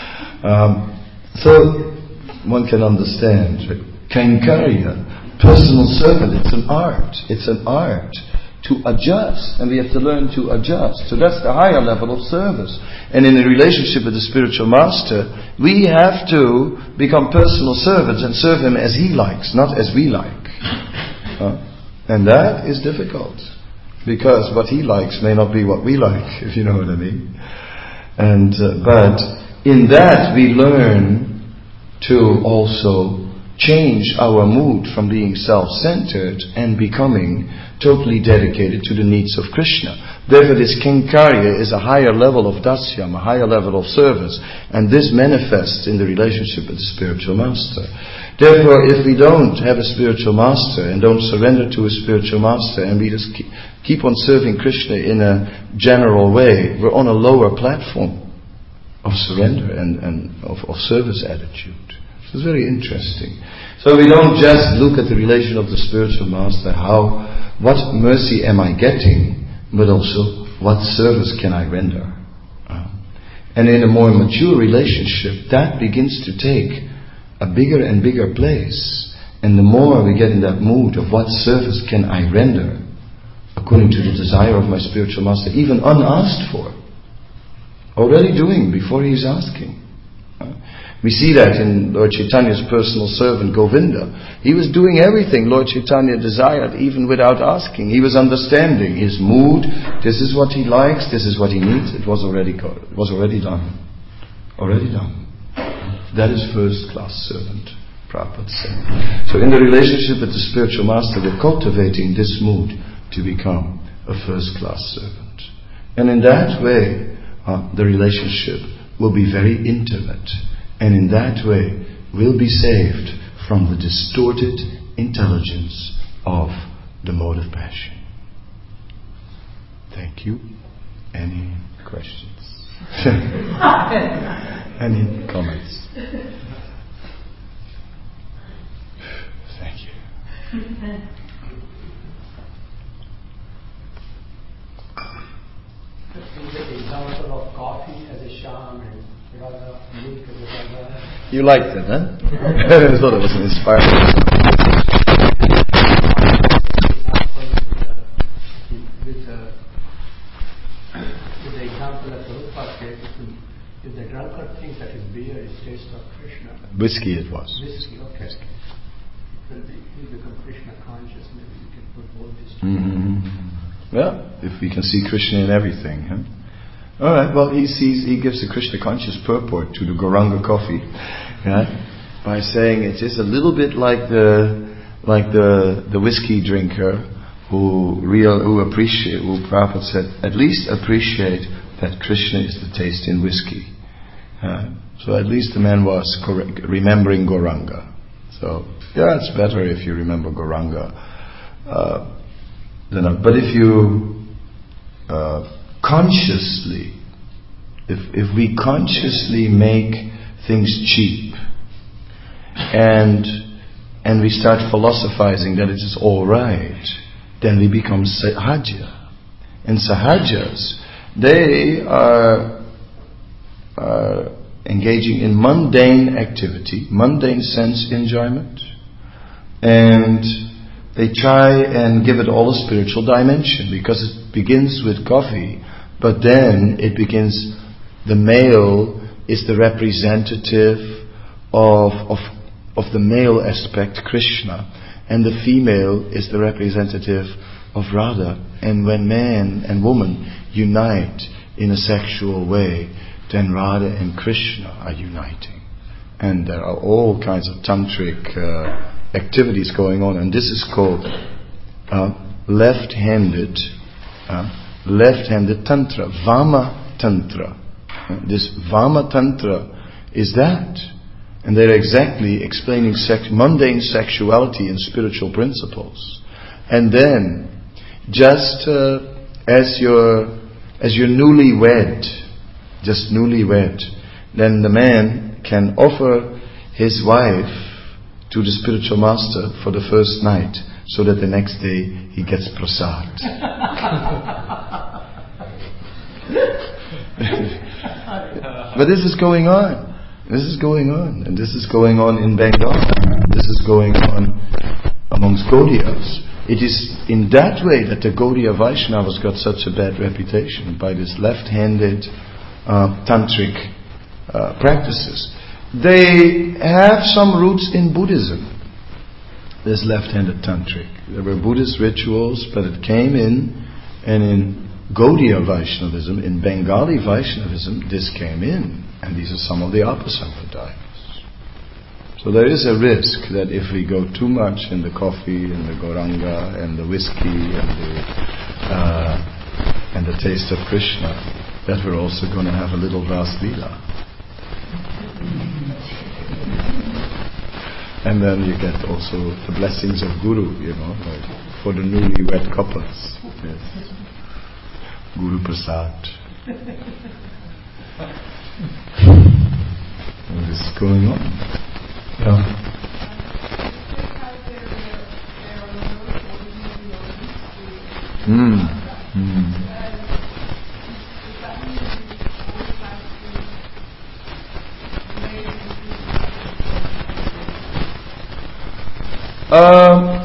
Um, so one can understand. Kainkariya, personal servant, it's an art. It's an art to adjust, and we have to learn to adjust. So that's the higher level of service. And in a relationship with the spiritual master, we have to become personal servants and serve him as he likes, not as we like. Huh? And that is difficult, because what he likes may not be what we like, if you know what I mean. And uh, but in that we learn to also change our mood from being self-centered and becoming totally dedicated to the needs of Krishna. Therefore this Kainkariya is a higher level of dasyam, a higher level of service, and this manifests in the relationship with the spiritual master. Therefore, if we don't have a spiritual master and don't surrender to a spiritual master, and we just keep, keep on serving Krishna in a general way, we're on a lower platform of surrender and, and of, of service attitude. So it's very interesting. So we don't just look at the relation of the spiritual master, how, what mercy am I getting, but also what service can I render. Uh, and in a more mature relationship, that begins to take a bigger and bigger place. And the more we get in that mood of what service can I render, according to the desire of my spiritual master, even unasked for, already doing before he's asking. Uh, we see that in Lord Chaitanya's personal servant Govinda. He was doing everything Lord Chaitanya desired, even without asking. He was understanding his mood. This is what he likes, this is what he needs. It was already go- it was already done. Already done. That is first class servant, Prabhupada said. So in the relationship with the spiritual master, we're cultivating this mood to become a first class servant. And in that way, uh, the relationship will be very intimate. And in that way, we'll be saved from the distorted intelligence of the mode of passion. Thank you. Any questions? Any comments? Thank you. The example of coffee as a sham and rather milk as a rather. You liked it, huh? I thought it was an inspiring. With, uh, with the example that Prabhupada gave, if the drunkard thinks that his beer is taste of Krishna. Whiskey it was. Whiskey, okay. Whiskey. When he become Krishna conscious, maybe you can put both these two. Mm-hmm. Well, if we can see Krishna in everything, huh? All right. Well, he sees, he gives the Krishna conscious purport to the Gauranga coffee, yeah, by saying it is a little bit like the like the the whiskey drinker who real who appreciate who Prabhupada said at least appreciate that Krishna is the taste in whiskey. Uh, so at least the man was correct, remembering Gauranga. So yeah, it's better if you remember Gauranga. Uh, than a, but if you uh, consciously, if if we consciously make things cheap, and and we start philosophizing that it is all right, then we become sahaja. and Sahajas, they are, are engaging in mundane activity, mundane sense enjoyment, and they try and give it all a spiritual dimension, because it begins with coffee, but then it begins, the male is the representative of, of, of the male aspect, Krishna, and the female is the representative of Radha. And when man and woman unite in a sexual way, then Radha and Krishna are uniting. And there are all kinds of tantric uh, activities going on, and this is called uh, left-handed uh, left-handed tantra, Vama tantra. Uh, this Vama tantra is that. And they're exactly explaining sex, mundane sexuality and spiritual principles. And then, just uh, as you're, as you're newlywed, just newlywed, then the man can offer his wife to the spiritual master for the first night, so that the next day he gets prasad. But this is going on. This is going on. And this is going on in Bengal. This is going on amongst Gaudiyas. It is in that way that the Gaudiya Vaishnavas got such a bad reputation, by this left-handed uh, tantric uh, practices. They have some roots in Buddhism, this left-handed tantric. There were Buddhist rituals, but it came in, and in Gaudiya Vaishnavism, in Bengali Vaishnavism, this came in. And these are some of the upper sampradayas. So there is a risk that if we go too much in the coffee and the Gauranga and the whiskey and the uh, and the taste of Krishna, that we're also going to have a little Ras Leela. And then you get also the blessings of Guru, you know, like for the newlywed couples. Yes. Guru Prasad. What is going on? Yeah. Mm. Mm. Um,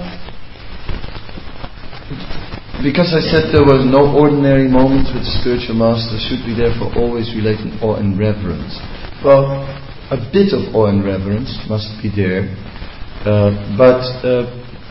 because I said there was no ordinary moments with the spiritual master, should be therefore always relating awe and reverence. Well, a bit of awe and reverence must be there, uh, but uh,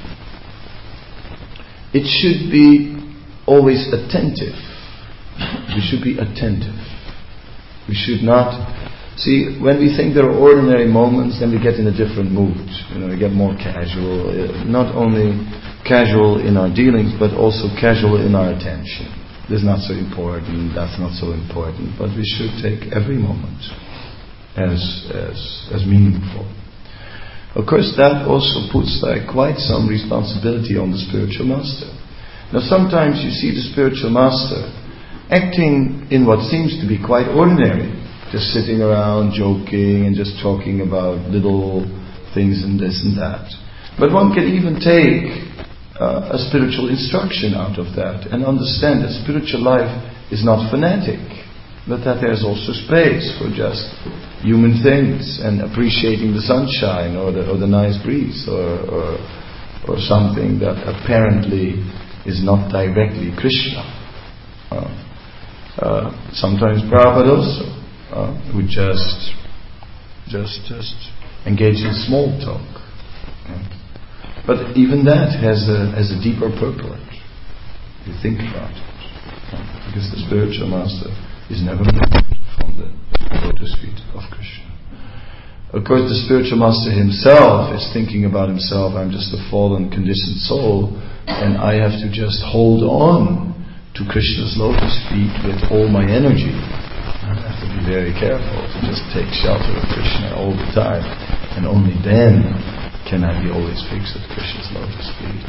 it should be always attentive. We should be attentive. We should not... See, when we think there are ordinary moments, then we get in a different mood. You know, we get more casual. Uh, not only casual in our dealings, but also casual in our attention. This is not so important, that's not so important, but we should take every moment as as as meaningful. Of course, that also puts like quite some responsibility on the spiritual master. Now, sometimes you see the spiritual master acting in what seems to be quite ordinary, just sitting around joking and just talking about little things and this and that. But one can even take uh, a spiritual instruction out of that and understand that spiritual life is not fanatic, but that there's also space for just human things and appreciating the sunshine or the, or the nice breeze or, or, or something that apparently is not directly Krishna. Uh, uh, sometimes Prabhupada also uh, would just, just, just engage in small talk. Uh, but even that has a, has a deeper purport, if you think about it. Uh, because the spiritual master is never moved from the lotus feet of Krishna. Of course, the spiritual master himself is thinking about himself, I'm just a fallen, conditioned soul, and I have to just hold on to Krishna's lotus feet with all my energy. I have to be very careful to just take shelter of Krishna all the time, and only then can I be always fixed at Krishna's lotus feet.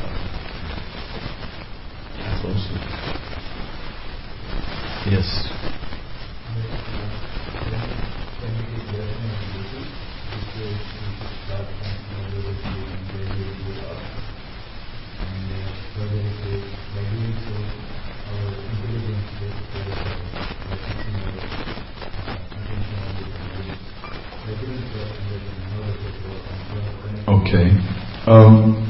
That's also... Yes. Um,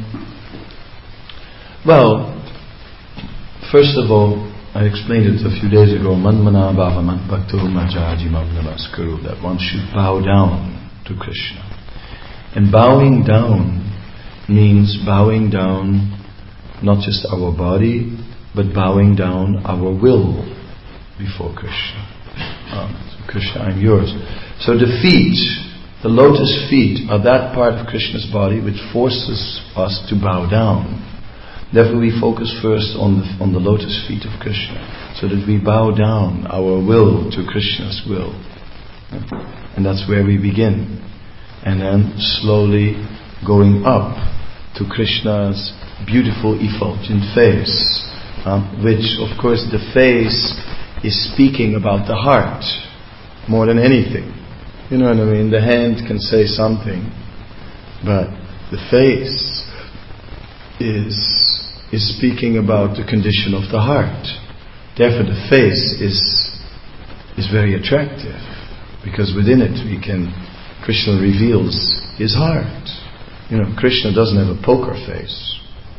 well, first of all, I explained it a few days ago, Manmana Bhavamat Bhakto Majajimam Namaskuru, that one should bow down to Krishna. And bowing down means bowing down not just our body, but bowing down our will before Krishna. Um, so Krishna, I'm yours. So the feet, the lotus feet, are that part of Krishna's body which forces us to bow down. Therefore we focus first on the, on the lotus feet of Krishna, so that we bow down our will to Krishna's will. And that's where we begin. And then slowly going up to Krishna's beautiful effulgent face, um, which of course the face is speaking about the heart more than anything. You know what I mean? The hand can say something, but the face is is speaking about the condition of the heart. Therefore the face is is very attractive, because within it we can, Krishna reveals his heart. You know, Krishna doesn't have a poker face.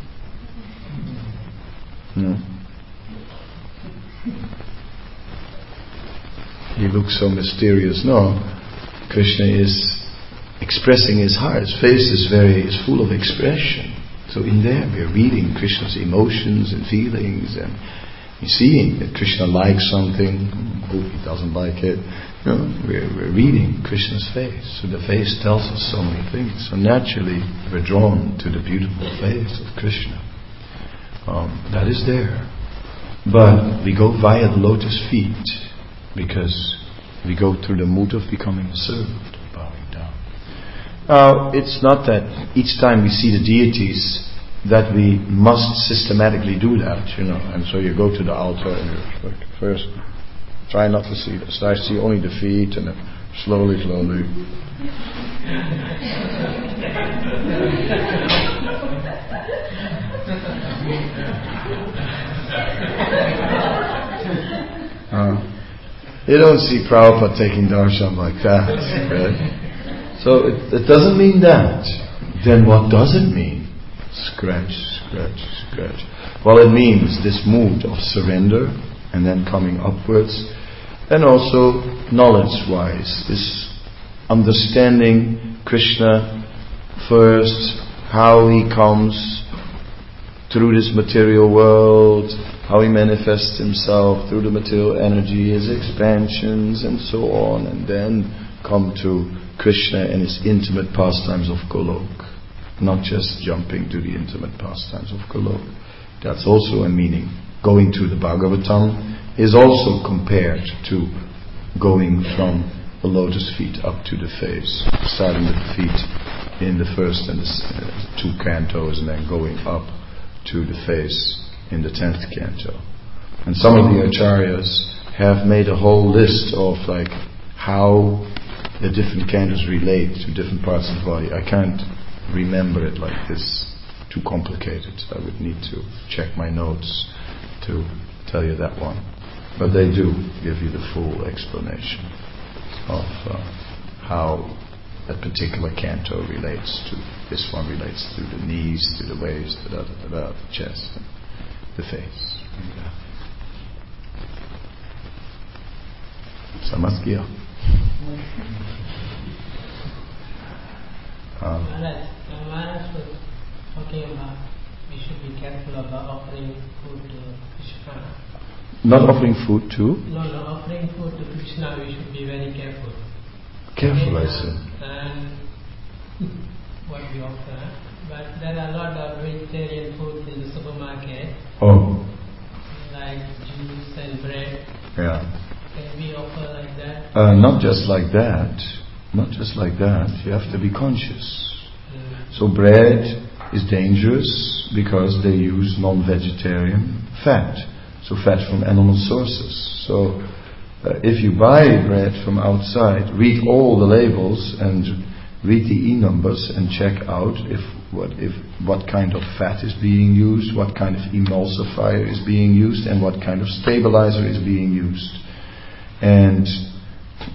No. He looks so mysterious. No. Krishna is expressing his heart. His face is very is full of expression. So in there we are reading Krishna's emotions and feelings, and we're seeing that Krishna likes something, hope he doesn't like it. You know, we're, we're reading Krishna's face. So the face tells us so many things. So naturally we're drawn to the beautiful face of Krishna. Um, that is there. But we go via the lotus feet, because we go through the mood of becoming a servant, bowing down. Now, it's not that each time we see the deities that we must systematically do that, you know. And so you go to the altar and you're like, first, try not to see this. I see only the feet, and then slowly, slowly. uh, you don't see Prabhupada taking darshan like that, right? So it, it doesn't mean that. Then what does it mean? Scratch, scratch, scratch. Well, it means this mood of surrender and then coming upwards, and also knowledge-wise, this understanding Krishna first, how he comes through this material world, how he manifests himself through the material energy, his expansions and so on, and then come to Krishna and his intimate pastimes of Golok. Not just jumping to the intimate pastimes of Golok. That's also a meaning. Going through the Bhagavatam is also compared to going from the lotus feet up to the face, starting with the feet in the first and the uh, two cantos, and then going up to the face in the tenth canto. And some of the acharyas have made a whole list of like how the different cantos relate to different parts of the body. I can't remember it like this, too complicated. I would need to check my notes to tell you that one. But they do give you the full explanation of uh, how a particular canto relates to, this one relates to the knees, to the waist, to the, to the chest, and the face. Samaskia. Um, Maharaj, Maharaj was talking about we should be careful about offering food to Krishna. Not offering food to? No, no, offering food to Krishna, we should be very careful. Careful, and, I say. And what we offer. But there are a lot of vegetarian foods in the supermarket. Oh. Like juice and bread. Yeah. Can we offer like that? Uh, not just like that. Not just like that. You have to be conscious. Mm. So bread is dangerous because they use non-vegetarian fat. So fat from animal sources. So uh, if you buy bread from outside, read all the labels and read the e-numbers and check out if what if what kind of fat is being used, what kind of emulsifier is being used, and what kind of stabilizer is being used. And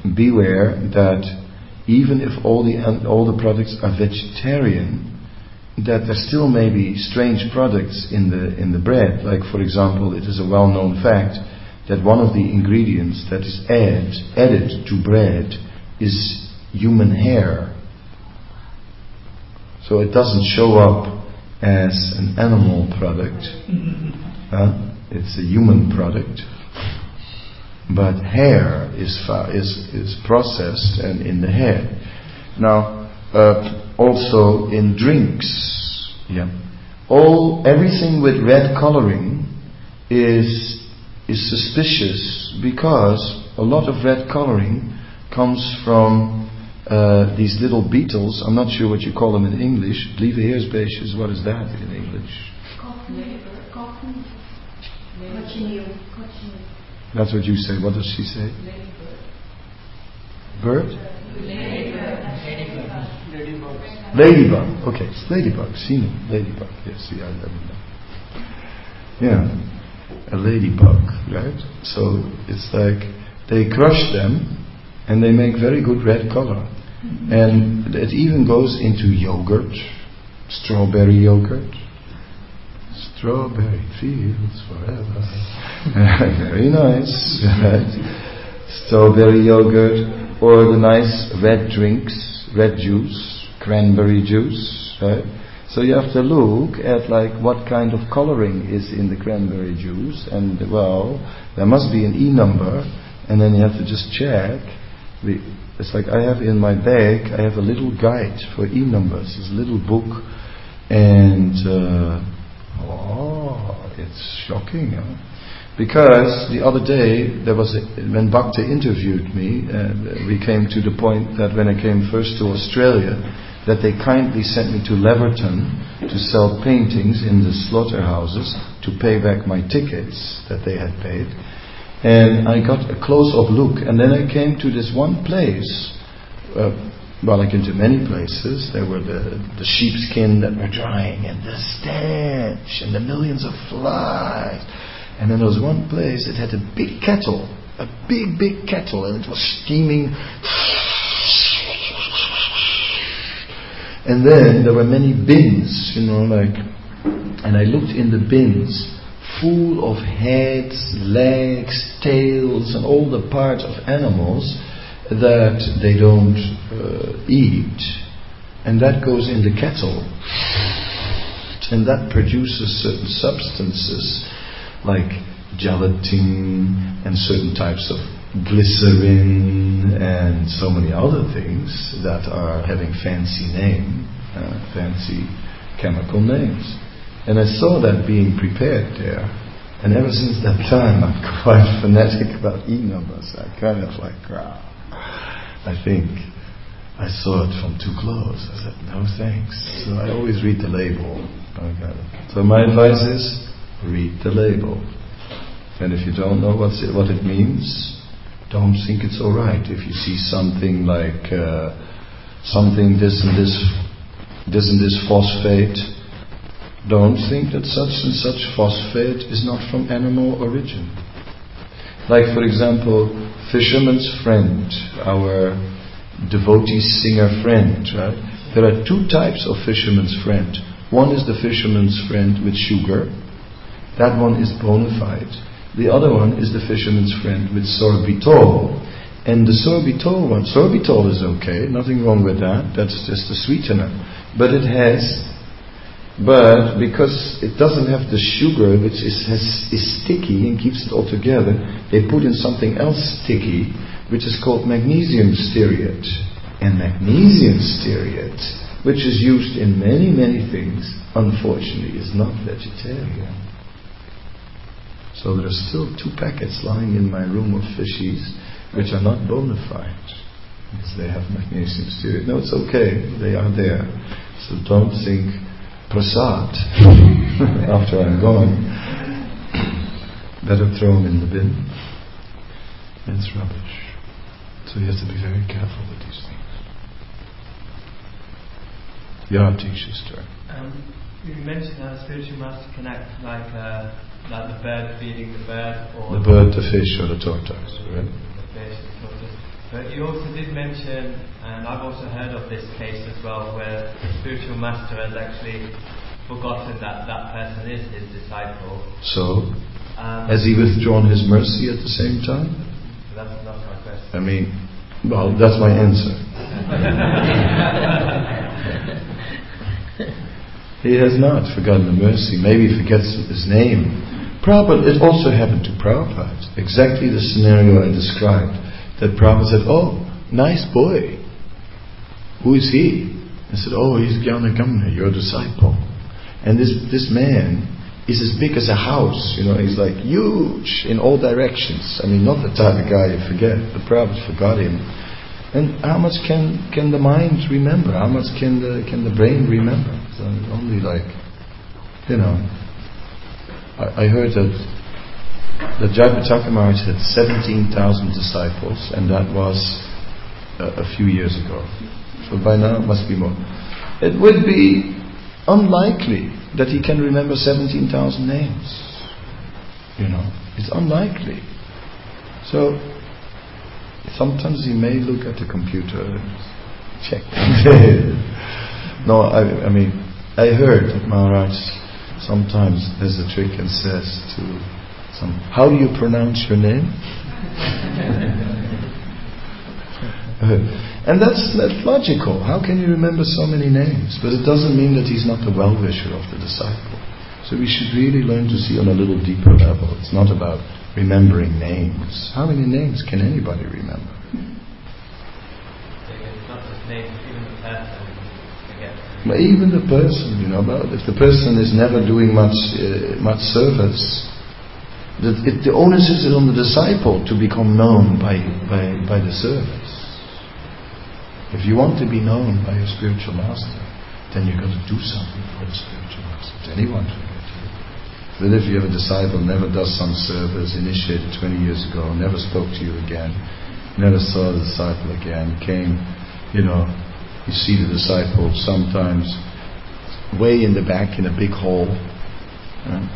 beware that even if all the all the products are vegetarian, that there still may be strange products in the in the bread. Like, for example, it is a well-known fact that one of the ingredients that is add, added to bread is human hair. So it doesn't show up as an animal product. Huh? It's a human product. But hair is fa- is is processed and in the head. Now, uh, also in drinks, yeah, all everything with red coloring is is suspicious, because a lot of red coloring comes from uh, these little beetles. I'm not sure what you call them in English. Lieveheersbeestjes, what is that in English? Cotton. That's what you say. What does she say? Bird? Ladybug. Ladybug. Okay, it's ladybug. See, ladybug. Yes, see, I love it. Yeah, a ladybug, right? So it's like they crush them and they make very good red color. And it even goes into yogurt, strawberry yogurt. Strawberry fields forever. Very nice, right? Strawberry yogurt, or the nice red drinks, red juice, cranberry juice, right? So you have to look at like what kind of coloring is in the cranberry juice, and well, there must be an E number, and then you have to just check. It's like I have in my bag, I have a little guide for E numbers. It's a little book, and uh, oh, it's shocking, huh? Because the other day there was a, when Bhakti interviewed me, uh, we came to the point that when I came first to Australia, that they kindly sent me to Leverton to sell paintings in the slaughterhouses to pay back my tickets that they had paid. And I got a close-up look, and then I came to this one place. Uh, well, I came to many places. There were the, the sheepskin that were drying, and the stench, and the millions of flies. And then there was one place that had a big kettle, a big, big kettle, and it was steaming. And then there were many bins, you know, like, and I looked in the bins, full of heads, legs, tails, and all the parts of animals that they don't uh, eat. And that goes in the kettle. And that produces certain substances like gelatin and certain types of glycerin and so many other things that are having fancy name, uh, fancy chemical names. And I saw that being prepared there. And ever since that time, I'm quite fanatic about E numbers. I kind of like, wow. I think I saw it from too close. I said, no thanks. So I always read the label. Okay. So my advice is, read the label. And if you don't know what's it, what it means, don't think it's alright. If you see something like uh, something this and this, this and this phosphate, don't think that such and such phosphate is not from animal origin. Like, for example, Fisherman's Friend, our devotee singer friend, right? There are two types of Fisherman's Friend. One is the Fisherman's Friend with sugar. That one is bona fide. The other one is the Fisherman's Friend with sorbitol. And the sorbitol one, sorbitol is okay, nothing wrong with that. That's just a sweetener. But it has, but because it doesn't have the sugar, which is, has, is sticky and keeps it all together, they put in something else sticky, which is called magnesium stearate. And magnesium stearate, which is used in many, many things, unfortunately is not vegetarian. So there are still two packets lying in my room of fishies, which are not bona fide, because they have magnesium stearate. No, it's okay, they are there. So don't think prasad after I'm gone. Better throw them in the bin. It's rubbish. So you have to be very careful with these things. Yeah, Tisha's turn. Um, you mentioned how spiritual master connect, like uh, like the bird feeding the bird, or the bird, the fish, or the tortoise, right? The fish, the tortoise. But you also did mention, and I've also heard of this case as well, where the spiritual master has actually forgotten that that person is his disciple. So, Um, has he withdrawn his mercy at the same time? That's, that's my question. I mean, well, that's my answer. He has not forgotten the mercy. Maybe he forgets his name. Prabhupada, it also happened to Prabhupada. Exactly the scenario I described. That Prabhupada said, "Oh, nice boy. Who is he?" I said, "Oh, he's Gyana Gamna, your disciple." And this this man is as big as a house, you know, he's like huge in all directions. I mean, not the type of guy you forget. The Prabhupada forgot him. And how much can, can the mind remember? How much can the can the brain remember? So only like, you know, I, I heard that that Jayapataka Maharaj had seventeen thousand disciples, and that was a, a few years ago. So by now it must be more. It would be unlikely that he can remember seventeen thousand names. You know, it's unlikely. So sometimes he may look at the computer and check. No, I, I mean, I heard that Maharaj sometimes has a trick and says to some, "How do you pronounce your name?" And that's, that's logical. How can you remember so many names? But it doesn't mean that he's not the well-wisher of the disciple. So we should really learn to see on a little deeper level. It's not about remembering names. How many names can anybody remember? It's not just names, even the person. Forget. But even the person, you know, but if the person is never doing much uh, much service, the, it, the onus is on the disciple to become known by, by, by the service. If you want to be known by your spiritual master, then you've got to do something for the spiritual master. Anyone can get you. But if you have a disciple never does some service, initiated twenty years ago, never spoke to you again, never saw the disciple again, came, you know, you see the disciple sometimes way in the back in a big hall. Right?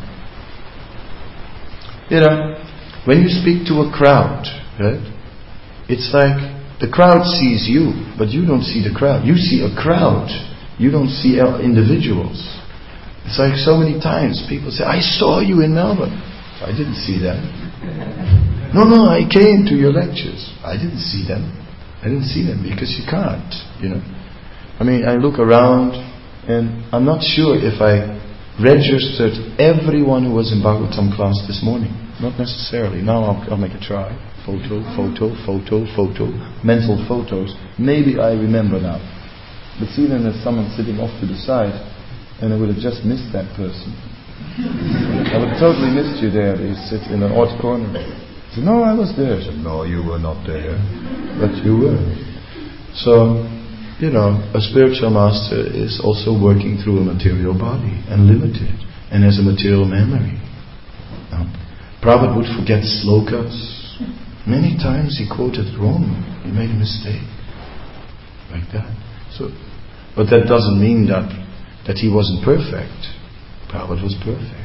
You know, when you speak to a crowd, right, it's like the crowd sees you, but you don't see the crowd. You see a crowd. You don't see individuals. It's like so many times people say, "I saw you in Melbourne." I didn't see them. No, no, I came to your lectures. I didn't see them. I didn't see them because you can't, you know. I mean, I look around and I'm not sure if I registered everyone who was in Bhagavatam class this morning. Not necessarily. Now I'll, I'll make a try. Photo, photo, photo, photo, mental photos. Maybe I remember now. But see, then there's someone sitting off to the side, and I would have just missed that person. I would have totally missed you there. You sit in an odd corner. I said, "No, I was there." I said, "No, you were not there." But you were. So, you know, a spiritual master is also working through a material body and limited, and has a material memory. No? Prabhupada would forget slokas. Many times he quoted wrong. He made a mistake. Like that. So, but that doesn't mean that that he wasn't perfect. Prabhupada was perfect.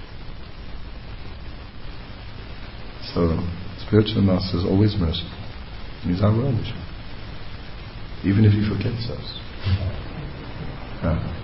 So, spiritual master is always merciful. He's our well-wisher. Even if he forgets us. Yeah.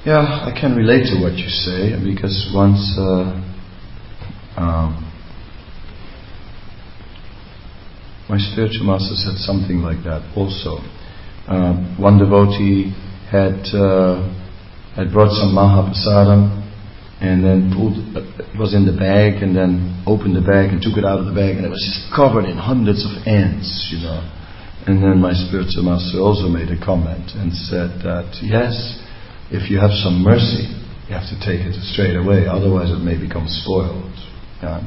Yeah, I can relate to what you say, because once uh, um, my spiritual master said something like that also. Uh, one devotee had uh, had brought some Mahaprasadam and then pulled, uh, it was in the bag, and then opened the bag and took it out of the bag, and it was just covered in hundreds of ants, you know. And then my spiritual master also made a comment and said that, yes, if you have some mercy, you have to take it straight away, otherwise it may become spoiled. Yeah.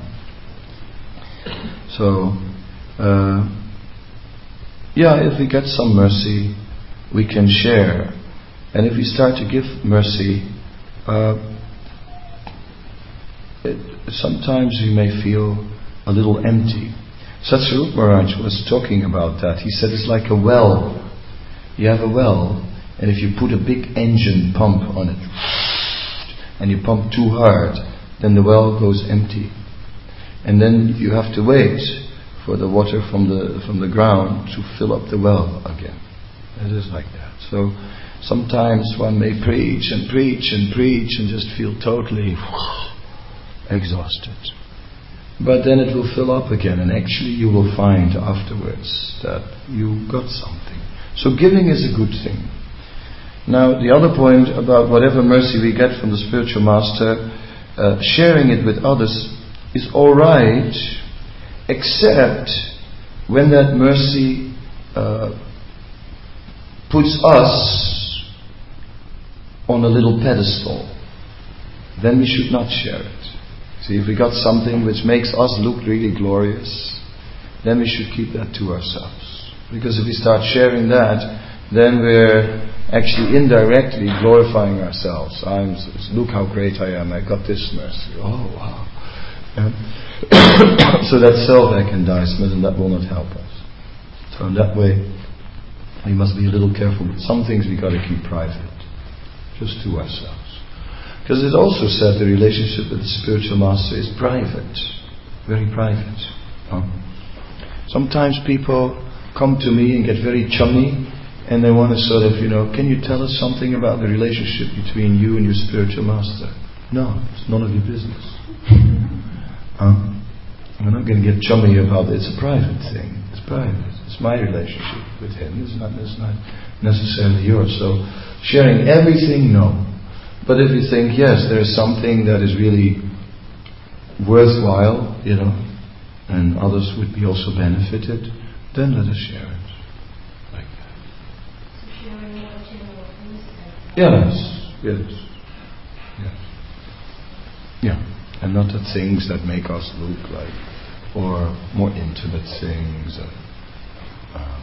So, uh, yeah, if we get some mercy, we can share. And if we start to give mercy, uh, it, sometimes we may feel a little empty. Satsvarupa Maharaj was talking about that. He said it's like a well. You have a well, and if you put a big engine pump on it, and you pump too hard, then the well goes empty. And then you have to wait for the water from the from the ground to fill up the well again. It is like that. So sometimes one may preach and preach and preach and just feel totally exhausted. But then it will fill up again, and actually you will find afterwards that you got something. So giving is a good thing. Now the other point about whatever mercy we get from the spiritual master, uh, sharing it with others is alright, except when that mercy uh, puts us on a little pedestal. Then we should not share it. See, if we got something which makes us look really glorious, then we should keep that to ourselves. Because if we start sharing that, then we're actually indirectly glorifying ourselves. I'm, look how great I am, I got this mercy. Oh, wow. Yeah. So that self-aggrandizement, and that will not help us. So in that way, we must be a little careful. But some things we got to keep private, just to ourselves. Because it also said the relationship with the spiritual master is private, very private. Huh? Sometimes people come to me and get very chummy, and they want to sort of, you know, can you tell us something about the relationship between you and your spiritual master? No, it's none of your business. Huh? We're not going to get chummy about it. It's a private thing. It's private. It's my relationship with him. It's not, it's not necessarily yours. So sharing everything, no. But if you think, yes, there is something that is really worthwhile, you know, and others would be also benefited, then let us share it. Like that. So sharing more general things? Yes, yes, yes. Yeah, and not the things that make us look like, or more intimate things. Uh,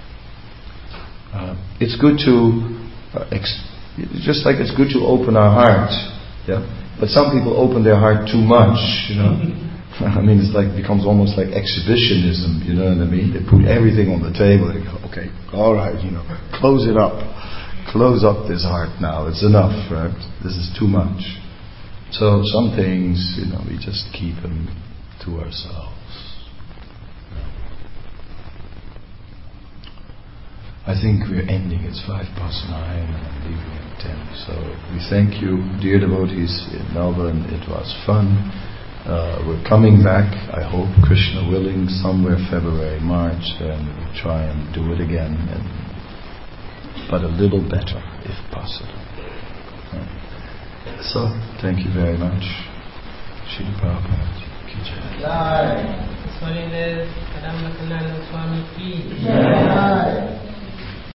uh, it's good to uh, ex- just like it's good to open our heart, yeah. But some people open their heart too much, you know. I mean, it's like becomes almost like exhibitionism, you know what I mean? They put everything on the table. They go, okay, all right, you know, close it up, close up this heart now. It's enough, right? This is too much. So some things, you know, we just keep them to ourselves. I think we're ending. It's five past nine and I'm leaving at ten. So we thank you, dear devotees in Melbourne. It was fun. Uh, we're coming back, I hope, Krishna willing, somewhere February, March, and we'll try and do it again, and, but a little better, if possible. Right. So, thank you very much. Srila Prabhupada ki jai. Swami Kadamba Kanana Swami ki Jai.